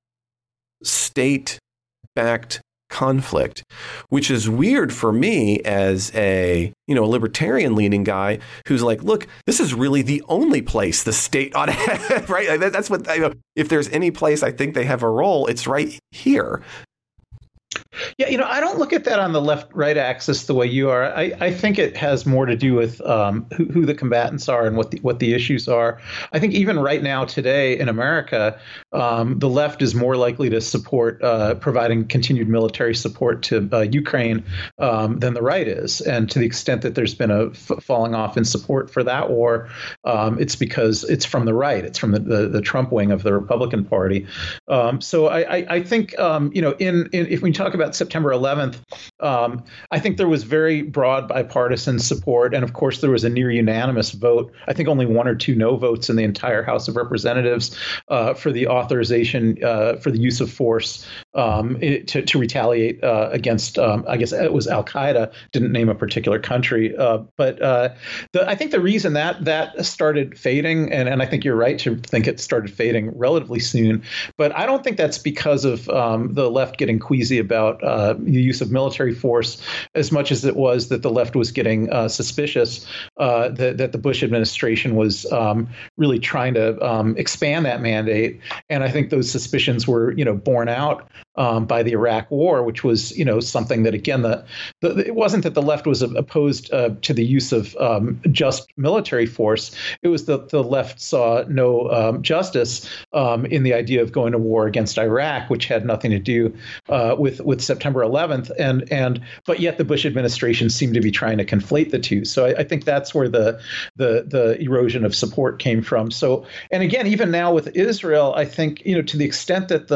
state-backed conflict, which is weird for me as a libertarian-leaning guy who's like, look, this is really the only place the state ought to have, right? That's what if there's any place I think they have a role, it's right here. Yeah, I don't look at that on the left-right axis the way you are. I think it has more to do with who the combatants are and what the issues are. I think even right now today in America, the left is more likely to support providing continued military support to Ukraine than the right is. And to the extent that there's been a falling off in support for that war, it's because it's from the right. It's from the Trump wing of the Republican Party. So I think, if we talk about September 11th, I think there was very broad bipartisan support. And of course, there was a near unanimous vote. I think only 1 or 2 no votes in the entire House of Representatives for the authorization for the use of force to retaliate against, I guess it was Al-Qaeda, didn't name a particular country. But I think the reason that started fading, and I think you're right to think it started fading relatively soon, but I don't think that's because of the left getting queasy about the use of military force as much as it was that the left was getting suspicious that the Bush administration was really trying to expand that mandate. And I think those suspicions were, borne out by the Iraq War, which was, something that, again, it wasn't that the left was opposed to the use of just military force. It was that the left saw no justice in the idea of going to war against Iraq, which had nothing to do with September 11th. But yet the Bush administration seemed to be trying to conflate the two. So I think that's where the erosion of support came from. So, and again, even now with Israel, I think, to the extent that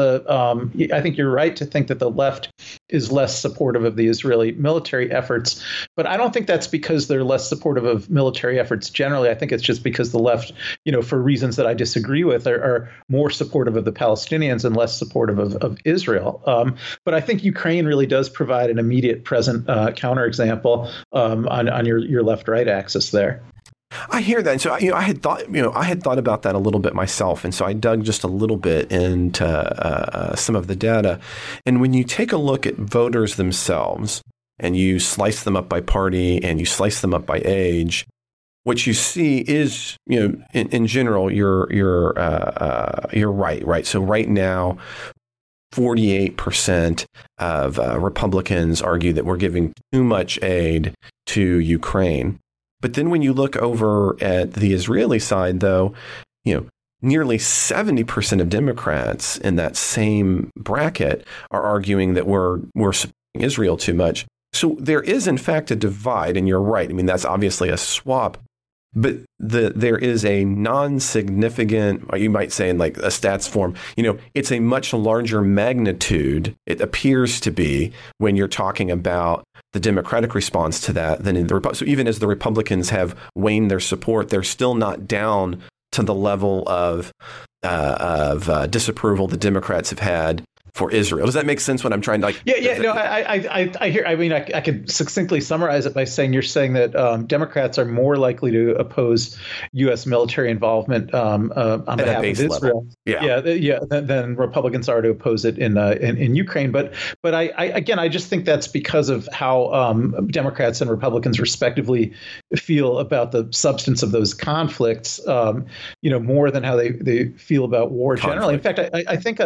I think you're right to think that the left is less supportive of the Israeli military efforts, but I don't think that's because they're less supportive of military efforts generally. I think it's just because the left, for reasons that I disagree with, are more supportive of the Palestinians and less supportive of Israel. But I think Ukraine really does provide an immediate present counterexample on your left-right axis there. I hear that. And so, I had thought about that a little bit myself. And so I dug just a little bit into some of the data. And when you take a look at voters themselves, and you slice them up by party and you slice them up by age, what you see is, in general, you're right, right? So right now, 48% of Republicans argue that we're giving too much aid to Ukraine. But then when you look over at the Israeli side, though, nearly 70% of Democrats in that same bracket are arguing that we're supporting Israel too much. So there is, in fact, a divide. And you're right. I mean, that's obviously a swap. But there is a non-significant, you might say in like a stats form, it's a much larger magnitude, it appears to be, when you're talking about the Democratic response to that than in the so even as the Republicans have waned their support, they're still not down to the level of disapproval the Democrats have had for Israel. Does that make sense? What I'm trying to I hear. I mean, I could succinctly summarize it by saying you're saying that Democrats are more likely to oppose U.S. military involvement on behalf of Israel, than Republicans are to oppose it in Ukraine. But I just think that's because of how Democrats and Republicans respectively feel about the substance of those conflicts, more than how they feel about war generally. In fact, I think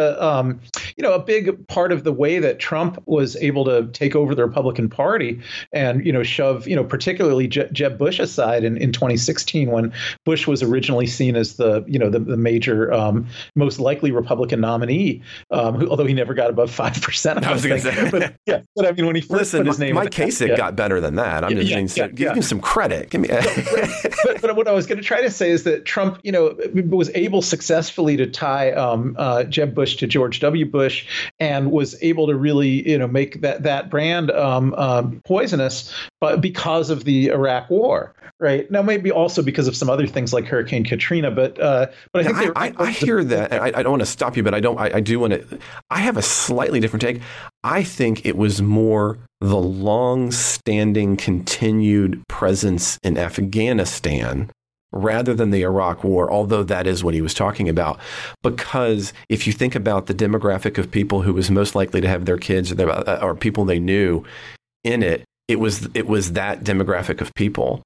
a big part of the way that Trump was able to take over the Republican Party and, shove, particularly Jeb Bush aside in 2016, when Bush was originally seen as the major, most likely Republican nominee, although he never got above 5%. I was going to say. But I mean, when he first put his name, Mike Kasich got better than that. I'm just saying, give him some credit. Give me. But what I was going to try to say is that Trump, was able successfully to tie Jeb Bush to George W. Bush, and was able to really, make that brand poisonous, but because of the Iraq War, right? Now, maybe also because of some other things like Hurricane Katrina, but I think I hear that. And I don't want to stop you, but I do want to. I have a slightly different take. I think it was more the long-standing, continued presence in Afghanistan rather than the Iraq War, although that is what he was talking about. Because if you think about the demographic of people who was most likely to have their kids or people they knew in it, it was that demographic of people.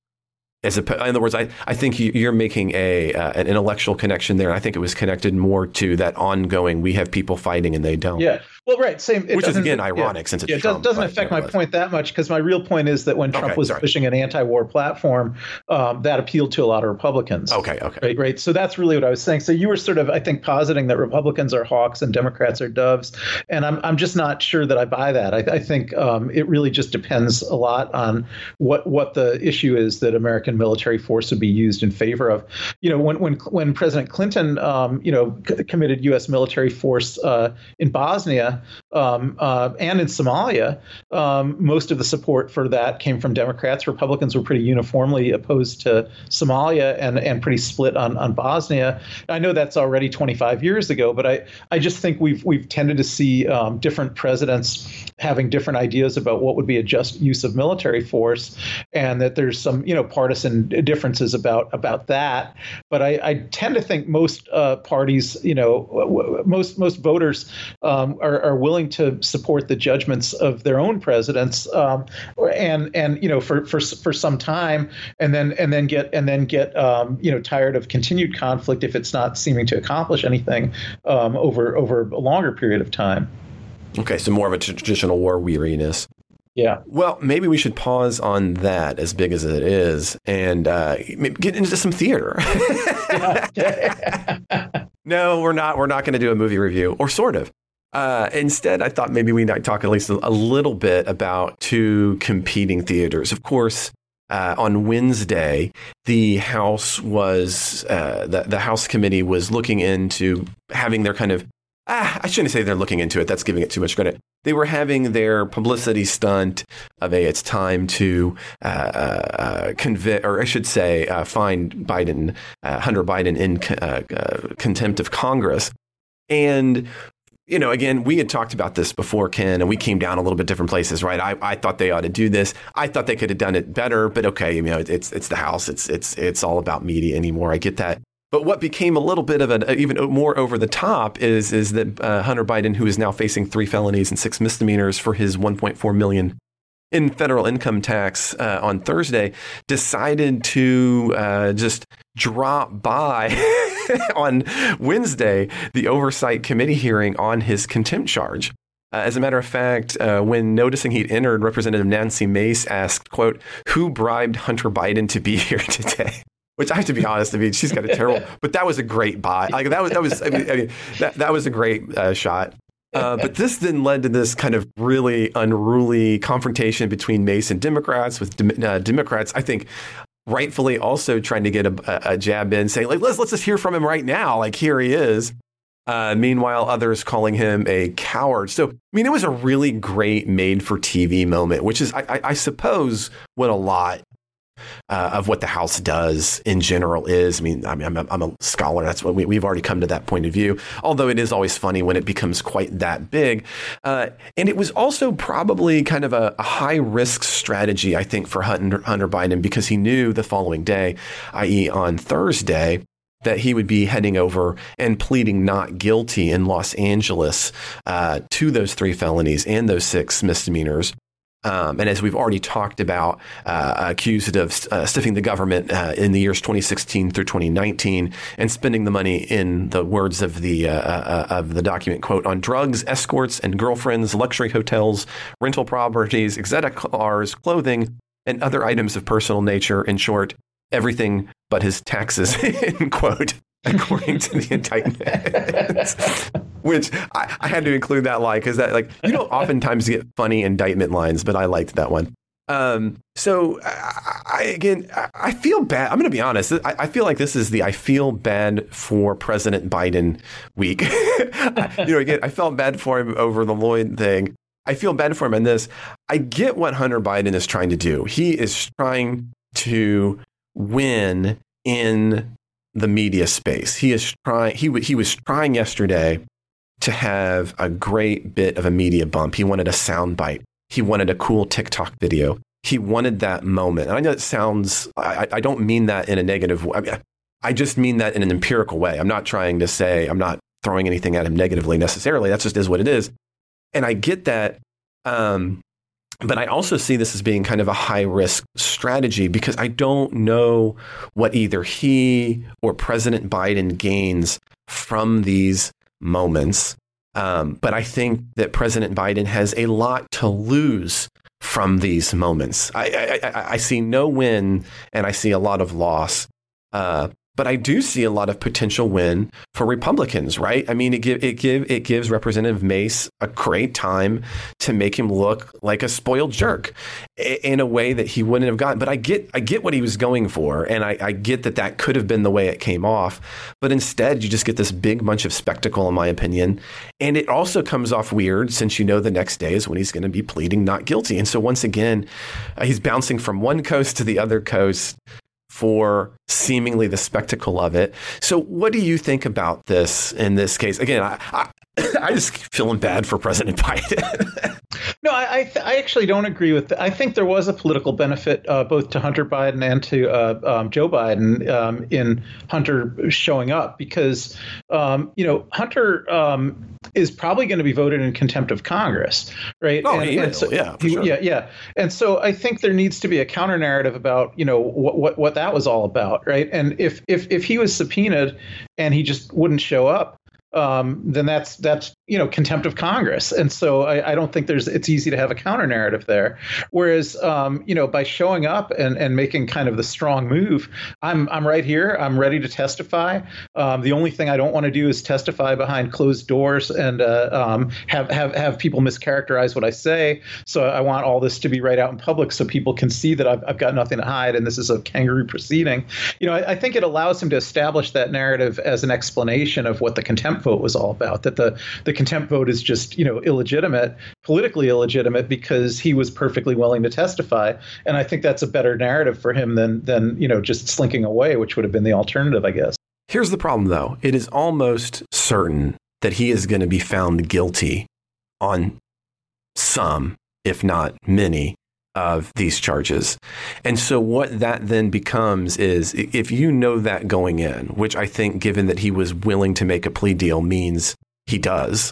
In other words, I think you're making an intellectual connection there. I think it was connected more to that ongoing, we have people fighting and they don't. Yeah. Well, right. Same. Which is, again, ironic since it's Trump. It doesn't affect my point that much, because my real point is that when Trump was pushing an anti-war platform, that appealed to a lot of Republicans. Okay. Right. So that's really what I was saying. So you were sort of, I think, positing that Republicans are hawks and Democrats are doves. And I'm just not sure that I buy that. I think it really just depends a lot on what the issue is that American military force would be used in favor of. When President Clinton, committed U.S. military force in Bosnia and in Somalia, most of the support for that came from Democrats. Republicans were pretty uniformly opposed to Somalia and pretty split on Bosnia. I know that's already 25 years ago, but I just think we've tended to see different presidents having different ideas about what would be a just use of military force, and that there's some partisan differences about that. But I tend to think most parties, most voters are willing to support the judgments of their own presidents, and for some time, and then get tired of continued conflict if it's not seeming to accomplish anything over a longer period of time. Okay, so more of a traditional war weariness. Yeah. Well, maybe we should pause on that, as big as it is, and get into some theater. No, we're not. We're not going to do a movie review, or sort of. Instead, I thought maybe we might talk at least a little bit about two competing theaters. Of course, on Wednesday, the House was the House committee was looking into having their kind of I shouldn't say they're looking into it. That's giving it too much credit. They were having their publicity stunt of it's time to convict, or I should say, find Biden, Hunter Biden, in contempt of Congress. And again, we had talked about this before, Ken, and we came down a little bit different places, right? I thought they ought to do this. I thought they could have done it better, but okay, it's the House. It's all about media anymore. I get that. But what became a little bit of an even more over the top is that Hunter Biden, who is now facing 3 felonies and 6 misdemeanors for his $1.4 million in federal income tax on Thursday, decided to just drop by on Wednesday the Oversight Committee hearing on his contempt charge. As a matter of fact, when noticing he'd entered, Representative Nancy Mace asked, quote, "Who bribed Hunter Biden to be here today?" Which I have to be honest, I mean, she's got a terrible, but that was a great buy. Like that was a great shot. But this then led to this kind of really unruly confrontation between Mace and Democrats, with Democrats, I think, rightfully also trying to get a jab in, saying, like, let's just hear from him right now. Like, here he is. Meanwhile, others calling him a coward. So, I mean, it was a really great made-for-TV moment, which is, I suppose, what a lot of what the House does in general is. I mean, I'm a scholar. That's what we've already come to that point of view, although it is always funny when it becomes quite that big. And it was also probably kind of a high-risk strategy, I think, for Hunter Biden, because he knew the following day, i.e. on Thursday, that he would be heading over and pleading not guilty in Los Angeles to those 3 felonies and those 6 misdemeanors. And as we've already talked about, accused of stiffing the government in the years 2016 through 2019 and spending the money, in the words of the document, quote, on drugs, escorts and girlfriends, luxury hotels, rental properties, exotic cars, clothing, and other items of personal nature. In short, everything but his taxes, end quote, according to the indictment. Which I had to include that line because that, like, you don't oftentimes get funny indictment lines, but I liked that one. So I feel bad. I'm going to be honest. I feel like this is the I feel bad for President Biden week. I felt bad for him over the Lloyd thing. I feel bad for him in this. I get what Hunter Biden is trying to do. He is trying to win in the media space. He is trying. He was trying yesterday to have a great bit of a media bump. He wanted a soundbite. He wanted a cool TikTok video. He wanted that moment. And I know it sounds, I don't mean that in a negative way. I just mean that in an empirical way. I'm not trying to say, I'm not throwing anything at him negatively necessarily. That just is what it is. And I get that. But I also see this as being kind of a high risk strategy because I don't know what either he or President Biden gains from these moments. But I think that President Biden has a lot to lose from these moments. I see no win and I see a lot of loss. But I do see a lot of potential win for Republicans, right? I mean, it gives Representative Mace a great time to make him look like a spoiled jerk in a way that he wouldn't have gotten. But I get what he was going for, and I get that could have been the way it came off. But instead, you just get this big bunch of spectacle, in my opinion. And it also comes off weird since you know the next day is when he's going to be pleading not guilty. And so once again, he's bouncing from one coast to the other coast for seemingly the spectacle of it. So what do you think about this in this case? Again, I just feeling bad for President Biden. No, I actually don't agree with that. I think there was a political benefit both to Hunter Biden and to Joe Biden in Hunter showing up because, Hunter is probably going to be voted in contempt of Congress, right? Oh, yeah. And so I think there needs to be a counter narrative about, what that was all about, right? And if he was subpoenaed and he just wouldn't show up, then that's contempt of Congress. And so I don't think it's easy to have a counter narrative there. Whereas, by showing up and making kind of the strong move, I'm right here. I'm ready to testify. The only thing I don't want to do is testify behind closed doors and have people mischaracterize what I say. So I want all this to be right out in public so people can see that I've got nothing to hide and this is a kangaroo proceeding. I think it allows him to establish that narrative as an explanation of what the contempt vote was all about, that the contempt vote is just, illegitimate, politically illegitimate because he was perfectly willing to testify. And I think that's a better narrative for him than just slinking away, which would have been the alternative, I guess. Here's the problem, though. It is almost certain that he is going to be found guilty on some, if not many, of these charges. And so what that then becomes is, if you know that going in, which I think, given that he was willing to make a plea deal, means he does,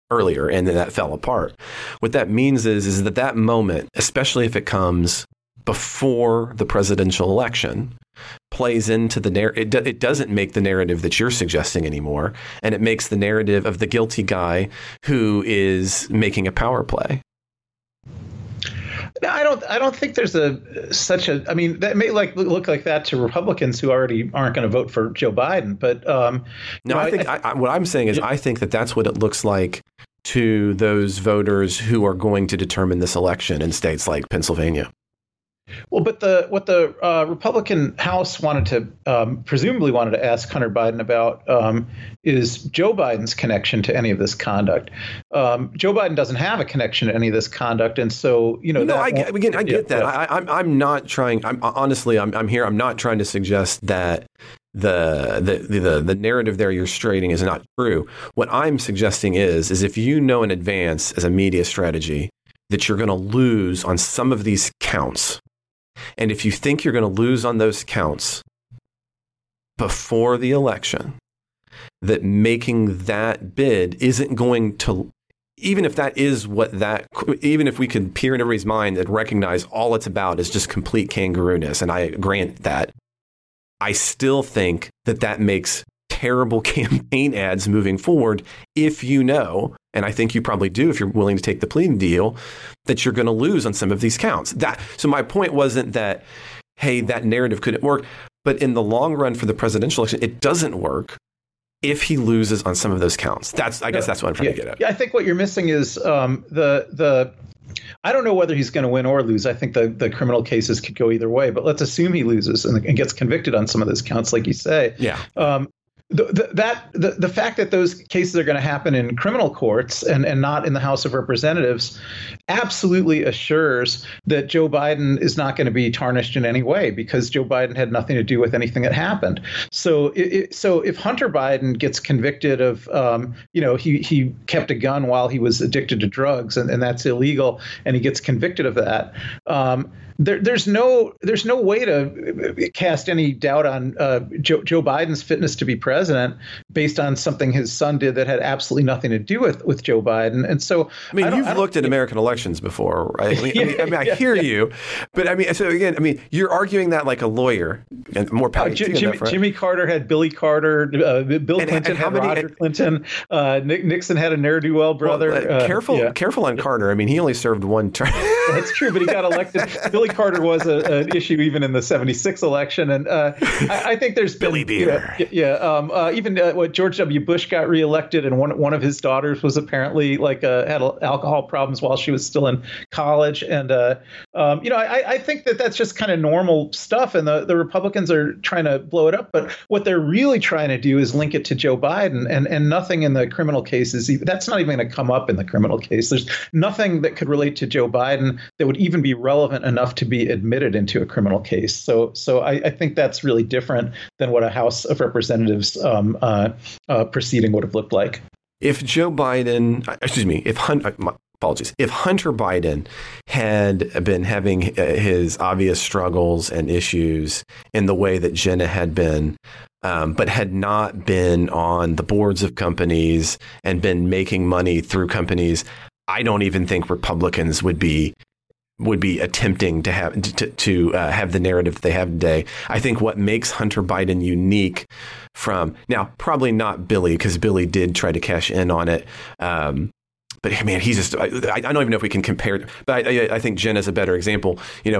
earlier, and then that fell apart. What that means is that moment, especially if it comes before the presidential election, plays into the narrative. It doesn't make the narrative that you're suggesting anymore, and it makes the narrative of the guilty guy who is making a power play. No, I don't think there's I mean, that may look like that to Republicans who already aren't going to vote for Joe Biden. But what I'm saying is I think that's what it looks like to those voters who are going to determine this election in states like Pennsylvania. Well, but what the Republican House presumably wanted to ask Hunter Biden about is Joe Biden's connection to any of this conduct. Joe Biden doesn't have a connection to any of this conduct, and so I get that. I'm not trying. I'm here. I'm not trying to suggest that the narrative there you're stating is not true. What I'm suggesting is if you know in advance as a media strategy that you're going to lose on some of these counts. And if you think you're going to lose on those counts before the election, that making that bid isn't going to, even if we can peer in everybody's mind and recognize all it's about is just complete kangaroo-ness, and I grant that, I still think that makes terrible campaign ads moving forward if you know, and I think you probably do if you're willing to take the plea deal, that you're going to lose on some of these counts. So my point wasn't that, hey, that narrative couldn't work, but in the long run for the presidential election, it doesn't work if he loses on some of those counts. I guess that's what I'm trying to get at. Yeah, I think what you're missing is I don't know whether he's going to win or lose. I think the criminal cases could go either way, but let's assume he loses and gets convicted on some of those counts, like you say. Yeah. The fact that those cases are going to happen in criminal courts and not in the House of Representatives absolutely assures that Joe Biden is not going to be tarnished in any way, because Joe Biden had nothing to do with anything that happened. So if Hunter Biden gets convicted of, he kept a gun while he was addicted to drugs, and that's illegal, and he gets convicted of that. There's no way to cast any doubt on Joe Biden's fitness to be president based on something his son did that had absolutely nothing to do with Joe Biden. And so, you've looked at American elections before, right? I hear you, but you're arguing that like a lawyer, and more power to you, right? Jimmy Carter had Billy Carter, Bill Clinton had Roger Clinton, Nixon had a ne'er-do-well brother. Careful on Carter. He only served one term. That's true, but he got elected. Billy Carter was an issue even in the '76 election, and I think there's Billy Beer. Even what George W. Bush got reelected, and one of his daughters was apparently had alcohol problems while she was still in college, and I think that's just kind of normal stuff, and the Republicans are trying to blow it up, but what they're really trying to do is link it to Joe Biden, and nothing in the criminal cases. That's not even going to come up in the criminal case. There's nothing that could relate to Joe Biden that would even be relevant enough to be admitted into a criminal case. So I think that's really different than what a House of Representatives proceeding would have looked like. If Joe Biden, if Hunter Biden had been having his obvious struggles and issues in the way that Jenna had been, but had not been on the boards of companies and been making money through companies, I don't even think Republicans would be attempting to have have the narrative that they have today. I think what makes Hunter Biden unique from now, probably not Billy, because Billy did try to cash in on it. But man, he's just, I don't even know if we can compare it, but I think Jenna's a better example.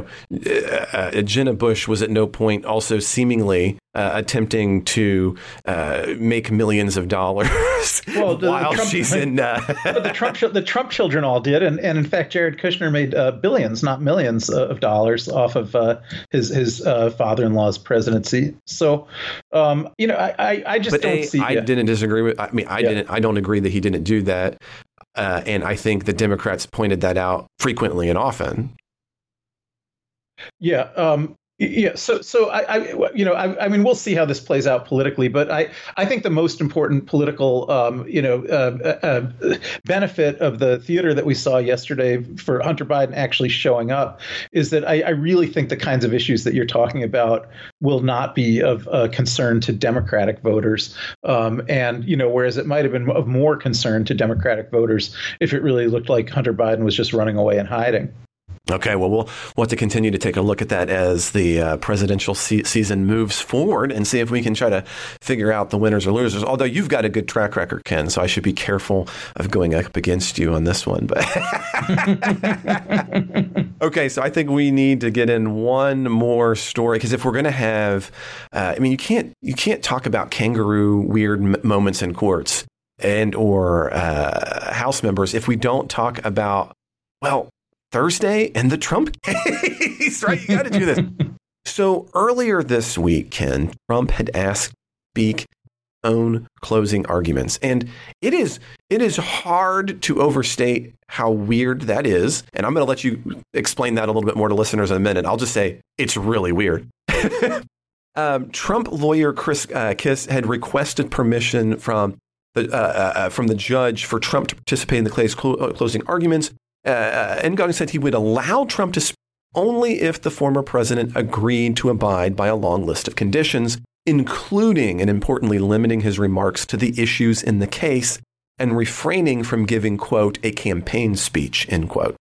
Jenna Bush was at no point also seemingly attempting to make millions of dollars while she's in. The Trump children all did, and in fact, Jared Kushner made billions, not millions, of dollars off of his father-in-law's presidency. So, I just don't see. I didn't disagree with. I don't agree that he didn't do that. And I think the Democrats pointed that out frequently and often. Yeah. Yeah. So I mean, we'll see how this plays out politically, but I think the most important political, benefit of the theater that we saw yesterday for Hunter Biden actually showing up is that I really think the kinds of issues that you're talking about will not be of concern to Democratic voters. And, whereas it might have been of more concern to Democratic voters if it really looked like Hunter Biden was just running away and hiding. Okay, well, we'll have to continue to take a look at that as the presidential season moves forward and see if we can try to figure out the winners or losers. Although you've got a good track record, Ken, so I should be careful of going up against you on this one. But okay, so I think we need to get in one more story, because if we're going to have, you can't talk about kangaroo weird moments in courts and or House members if we don't talk about, well, Thursday and the Trump case, right? You got to do this. So earlier this week, Ken, Trump had asked Speak own closing arguments. And it is hard to overstate how weird that is. And I'm going to let you explain that a little bit more to listeners in a minute. I'll just say it's really weird. Trump lawyer Chris Kiss had requested permission from the judge for Trump to participate in the case closing arguments. And Gaudian said he would allow Trump to speak only if the former president agreed to abide by a long list of conditions, including and importantly limiting his remarks to the issues in the case and refraining from giving, quote, a campaign speech, end quote.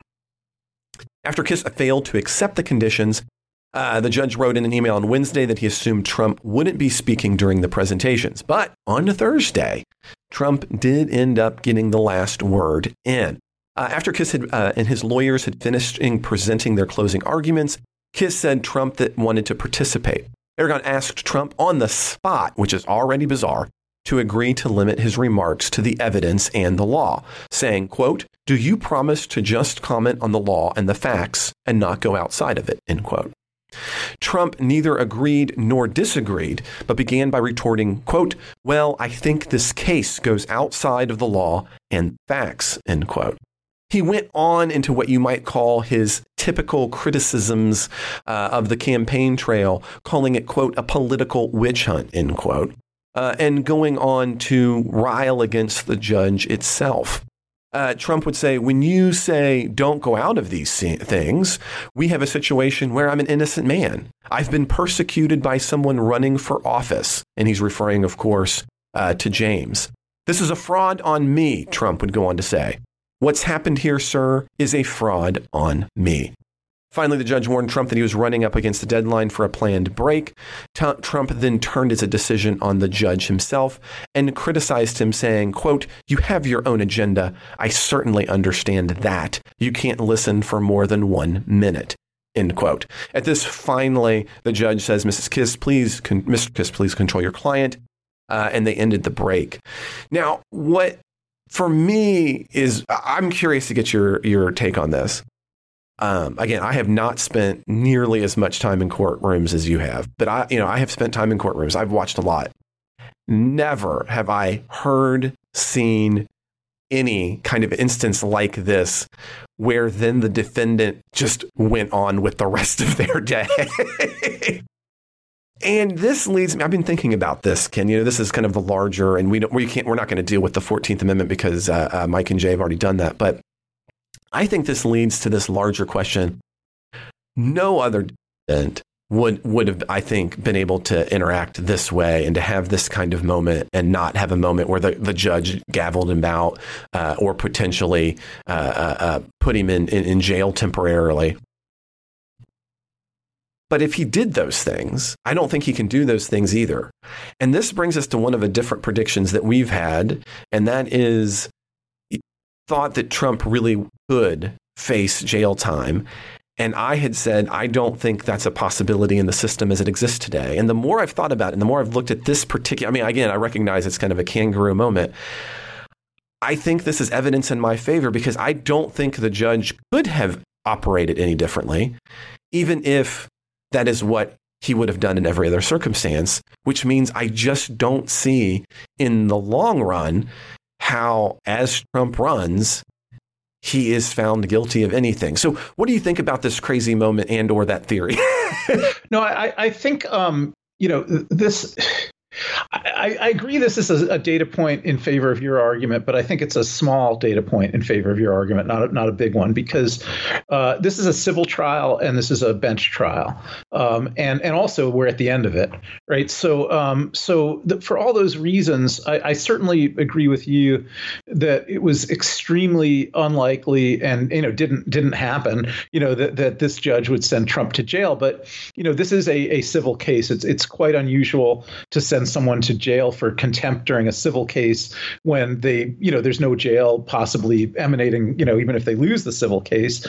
After Kiss failed to accept the conditions, the judge wrote in an email on Wednesday that he assumed Trump wouldn't be speaking during the presentations. But on Thursday, Trump did end up getting the last word in. After Kiss and his lawyers had finished presenting their closing arguments, Kiss said Trump that wanted to participate. Aragon asked Trump on the spot, which is already bizarre, to agree to limit his remarks to the evidence and the law, saying, quote, do you promise to just comment on the law and the facts and not go outside of it, end quote. Trump neither agreed nor disagreed, but began by retorting, quote, well, I think this case goes outside of the law and facts, end quote. He went on into what you might call his typical criticisms of the campaign trail, calling it, quote, a political witch hunt, end quote, and going on to rile against the judge itself. Trump would say, when you say don't go out of these things, we have a situation where I'm an innocent man. I've been persecuted by someone running for office. And he's referring, of course, to James. This is a fraud on me, Trump would go on to say. What's happened here, sir, is a fraud on me. Finally, the judge warned Trump that he was running up against the deadline for a planned break. Trump then turned his decision on the judge himself and criticized him, saying, quote, you have your own agenda. I certainly understand that. You can't listen for more than 1 minute, end quote. At this, finally, the judge says, Mr. Kiss, please control your client. And they ended the break. Now, what for me is, I'm curious to get your take on this. Again, I have not spent nearly as much time in courtrooms as you have, but I have spent time in courtrooms. I've watched a lot. Never have I heard, seen any kind of instance like this where then the defendant just went on with the rest of their day. And this leads me, I've been thinking about this, Ken. This is kind of the larger, and we're not going to deal with the 14th Amendment because Mike and Jay have already done that. But I think this leads to this larger question. No other defendant would have, I think, been able to interact this way and to have this kind of moment and not have a moment where the judge gavelled him out or potentially put him in jail temporarily. But if he did those things, I don't think he can do those things either. And this brings us to one of the different predictions that we've had, and that is thought that Trump really could face jail time. And I had said, I don't think that's a possibility in the system as it exists today. And the more I've thought about it, and the more I've looked at this particular, again, I recognize it's kind of a kangaroo moment. I think this is evidence in my favor because I don't think the judge could have operated any differently, even if that is what he would have done in every other circumstance, which means I just don't see in the long run how, as Trump runs, he is found guilty of anything. So what do you think about this crazy moment and or that theory? No, I think this. I agree this is a data point in favor of your argument, but I think it's a small data point in favor of your argument, not a big one, because this is a civil trial and this is a bench trial, and also we're at the end of it, right? So for all those reasons, I certainly agree with you that it was extremely unlikely and didn't happen, that this judge would send Trump to jail. But this is a civil case. It's quite unusual to send someone to jail for contempt during a civil case when there's no jail possibly emanating, even if they lose the civil case.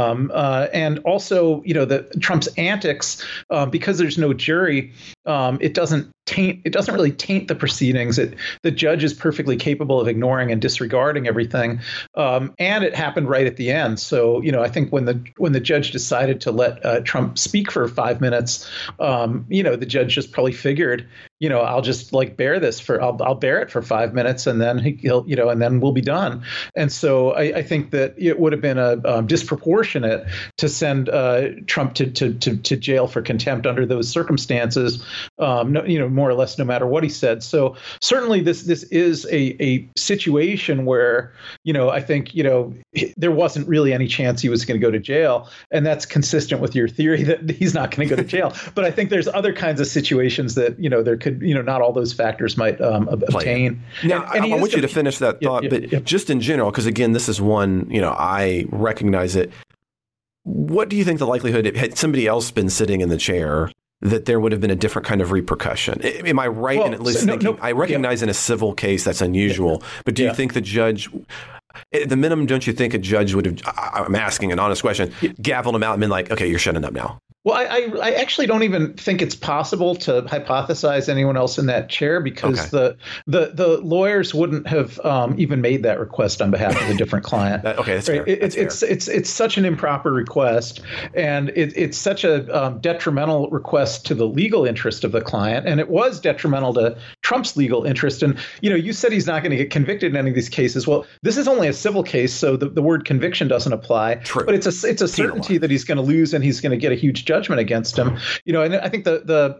And also, Trump's antics, because there's no jury, it doesn't really taint the proceedings. The judge is perfectly capable of ignoring and disregarding everything. And it happened right at the end. So, I think when the judge decided to let Trump speak for 5 minutes, the judge just probably figured, I'll just bear this I'll bear it for 5 minutes and then and then we'll be done. And so I think that it would have been a disproportionate to send Trump to jail for contempt under those circumstances, more or less, no matter what he said. So certainly this is a situation where, I think, there wasn't really any chance he was going to go to jail. And that's consistent with your theory that he's not going to go to jail. But I think there's other kinds of situations that, there could, not all those factors might obtain. Now, I want you to finish that thought, but just in general, because again, this is one, I recognize it. What do you think the likelihood, had somebody else been sitting in the chair, that there would have been a different kind of repercussion? Am I right in at least thinking, I recognize in a civil case that's unusual, but do you think the judge, at the minimum, don't you think a judge would have, I'm asking an honest question, gavelled him out and been like, okay, you're shutting up now? Well, I actually don't even think it's possible to hypothesize anyone else in that chair, because the lawyers wouldn't have even made that request on behalf of a different client. That's fair. It's such an improper request, and it's such a detrimental request to the legal interest of the client, and it was detrimental to Trump's legal interest. And you said he's not going to get convicted in any of these cases. Well, this is only a civil case, so the word conviction doesn't apply. True. But it's a certainty that he's going to lose, and he's going to get a huge judgment against him. And I think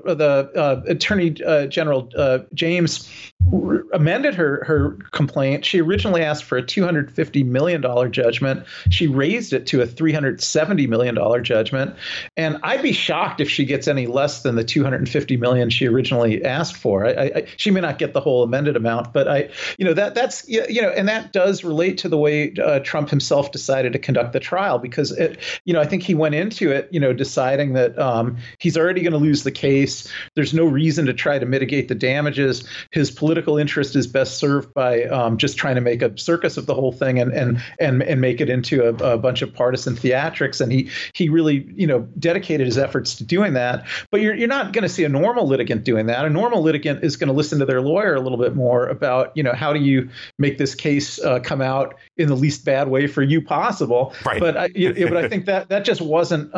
the Attorney General James amended her complaint. She originally asked for a $250 million judgment. She raised it to a $370 million judgment. And I'd be shocked if she gets any less than the $250 million she originally asked for. She may not get the whole amended amount, but that's and that does relate to the way Trump himself decided to conduct the trial, because I think he went into it, deciding that he's already going to lose the case. There's no reason to try to mitigate the damages. His political interest is best served by just trying to make a circus of the whole thing and make it into a bunch of partisan theatrics. And he really, dedicated his efforts to doing that. But you're not going to see a normal litigant doing that. A normal litigant is going to listen to their lawyer a little bit more about, how do you make this case come out in the least bad way for you possible. Right. But I think that just wasn't,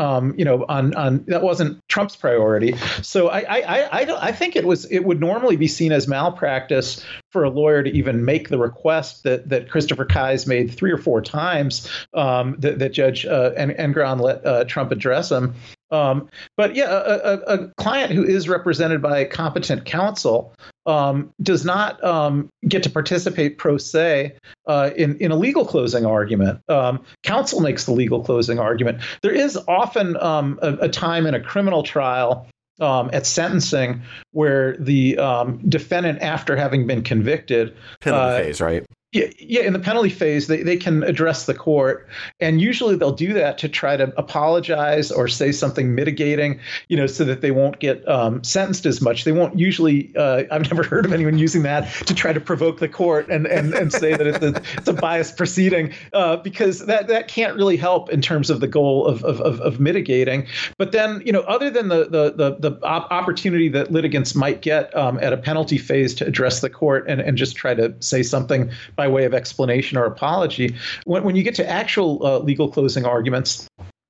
that wasn't Trump's priority. So I think it would normally be seen as malpractice for a lawyer to even make the request that Christopher Kise made 3 or 4 times, that Judge Engoron let Trump address him. But a client who is represented by a competent counsel does not get to participate pro se in a legal closing argument. Counsel makes the legal closing argument. There is often a time in a criminal trial at sentencing where the defendant, after having been convicted, penalty phase, right? Yeah, in the penalty phase, they can address the court, and usually they'll do that to try to apologize or say something mitigating, so that they won't get sentenced as much. They won't usually. I've never heard of anyone using that to try to provoke the court and say that it's a biased proceeding, because that can't really help in terms of the goal of mitigating. But then, other than the opportunity that litigants might get at a penalty phase to address the court and just try to say something by way of explanation or apology, when you get to actual legal closing arguments,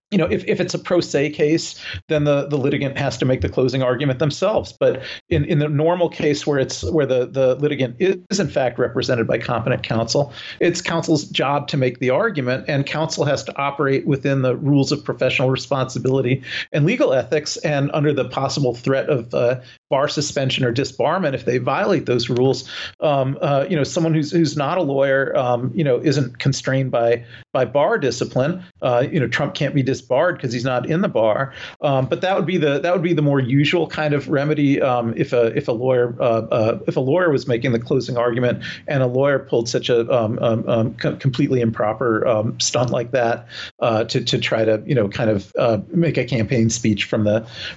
if it's a pro se case, then the litigant has to make the closing argument themselves. But in the normal case where the litigant is in fact represented by competent counsel, it's counsel's job to make the argument, and counsel has to operate within the rules of professional responsibility and legal ethics, and under the possible threat of bar suspension or disbarment if they violate those rules. Someone who's not a lawyer, isn't constrained by bar discipline. Trump can't be disbarred because he's not in the bar. But that would be the more usual kind of remedy if a lawyer was making the closing argument and a lawyer pulled such a completely improper stunt like that to try to make a campaign speech in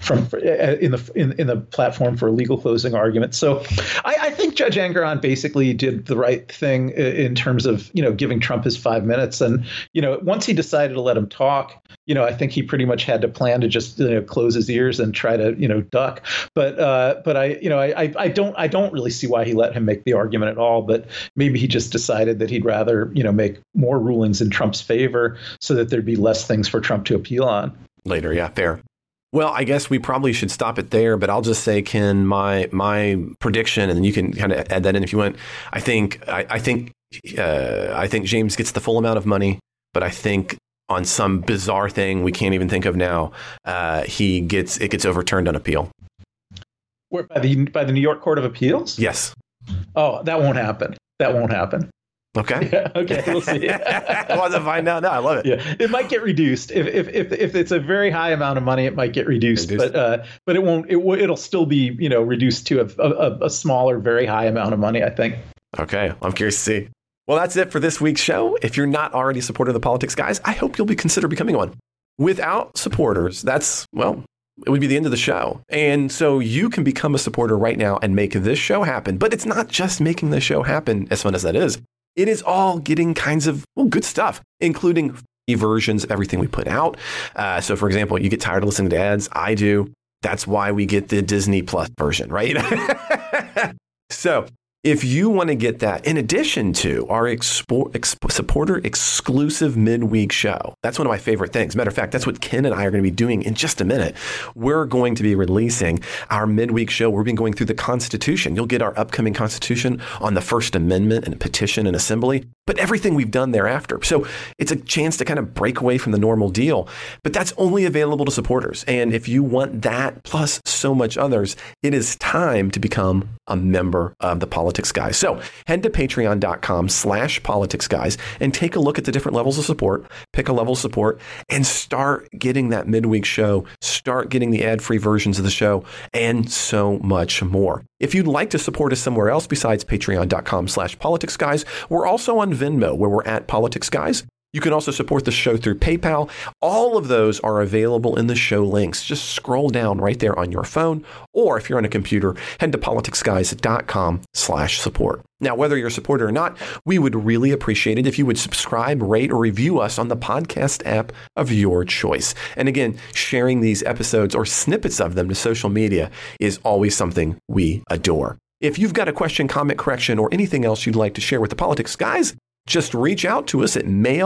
the platform for a legal closing argument. So I think Judge Engoron basically did the right thing in terms of giving Trump his 5 minutes, and once he decided to let him talk, I think he pretty much had to plan to just close his ears and try to duck. But I don't really see why he let him make the argument at all. But maybe he just decided that he'd rather make more rulings in Trump's favor so that there'd be less things for Trump to appeal on later. Yeah, fair. Well, I guess we probably should stop it there, but I'll just say, Ken, my prediction, and then you can kind of add that in if you want. I think James gets the full amount of money, but I think on some bizarre thing we can't even think of now, it gets overturned on appeal. Where, by the New York Court of Appeals? Yes. Oh, that won't happen. Okay. Yeah, okay. We'll see. I want to find out now. I love it. Yeah, it might get reduced if it's a very high amount of money. It might get reduced. But it won't. It'll still be reduced to a smaller, very high amount of money, I think. Okay, I'm curious to see. Well, that's it for this week's show. If you're not already a supporter of the Politics Guys, I hope you'll consider becoming one. Without supporters, it would be the end of the show. And so you can become a supporter right now and make this show happen. But it's not just making the show happen, as fun as that is. It is all getting kinds of good stuff, including free versions of everything we put out. So, for example, you get tired of listening to ads. I do. That's why we get the Disney Plus version, right? So if you want to get that, in addition to our supporter exclusive midweek show, that's one of my favorite things. Matter of fact, that's what Ken and I are going to be doing in just a minute. We're going to be releasing our midweek show. We've been going through the Constitution. You'll get our upcoming Constitution on the First Amendment and petition and assembly, but everything we've done thereafter. So it's a chance to kind of break away from the normal deal, but that's only available to supporters. And if you want that plus so much others, it is time to become a member of the Politics Guys. So head to patreon.com/politicsguys and take a look at the different levels of support, pick a level of support, and start getting that midweek show, start getting the ad-free versions of the show, and so much more. If you'd like to support us somewhere else besides patreon.com/politicsguys, we're also on Venmo, where we're at Politics Guys. You can also support the show through PayPal. All of those are available in the show links. Just scroll down right there on your phone, or if you're on a computer, head to politicsguys.com/support. Now, whether you're a supporter or not, we would really appreciate it if you would subscribe, rate, or review us on the podcast app of your choice. And again, sharing these episodes or snippets of them to social media is always something we adore. If you've got a question, comment, correction, or anything else you'd like to share with the Politics Guys, just reach out to us at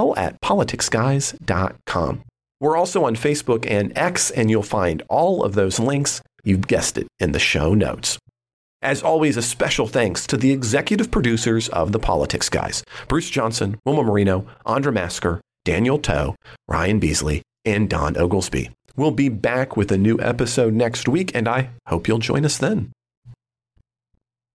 mail@politicsguys.com. We're also on Facebook and X, and you'll find all of those links, you guessed it, in the show notes. As always, a special thanks to the executive producers of the Politics Guys: Bruce Johnson, Wilma Marino, Andra Masker, Daniel Toe, Ryan Beasley, and Don Oglesby. We'll be back with a new episode next week, and I hope you'll join us then.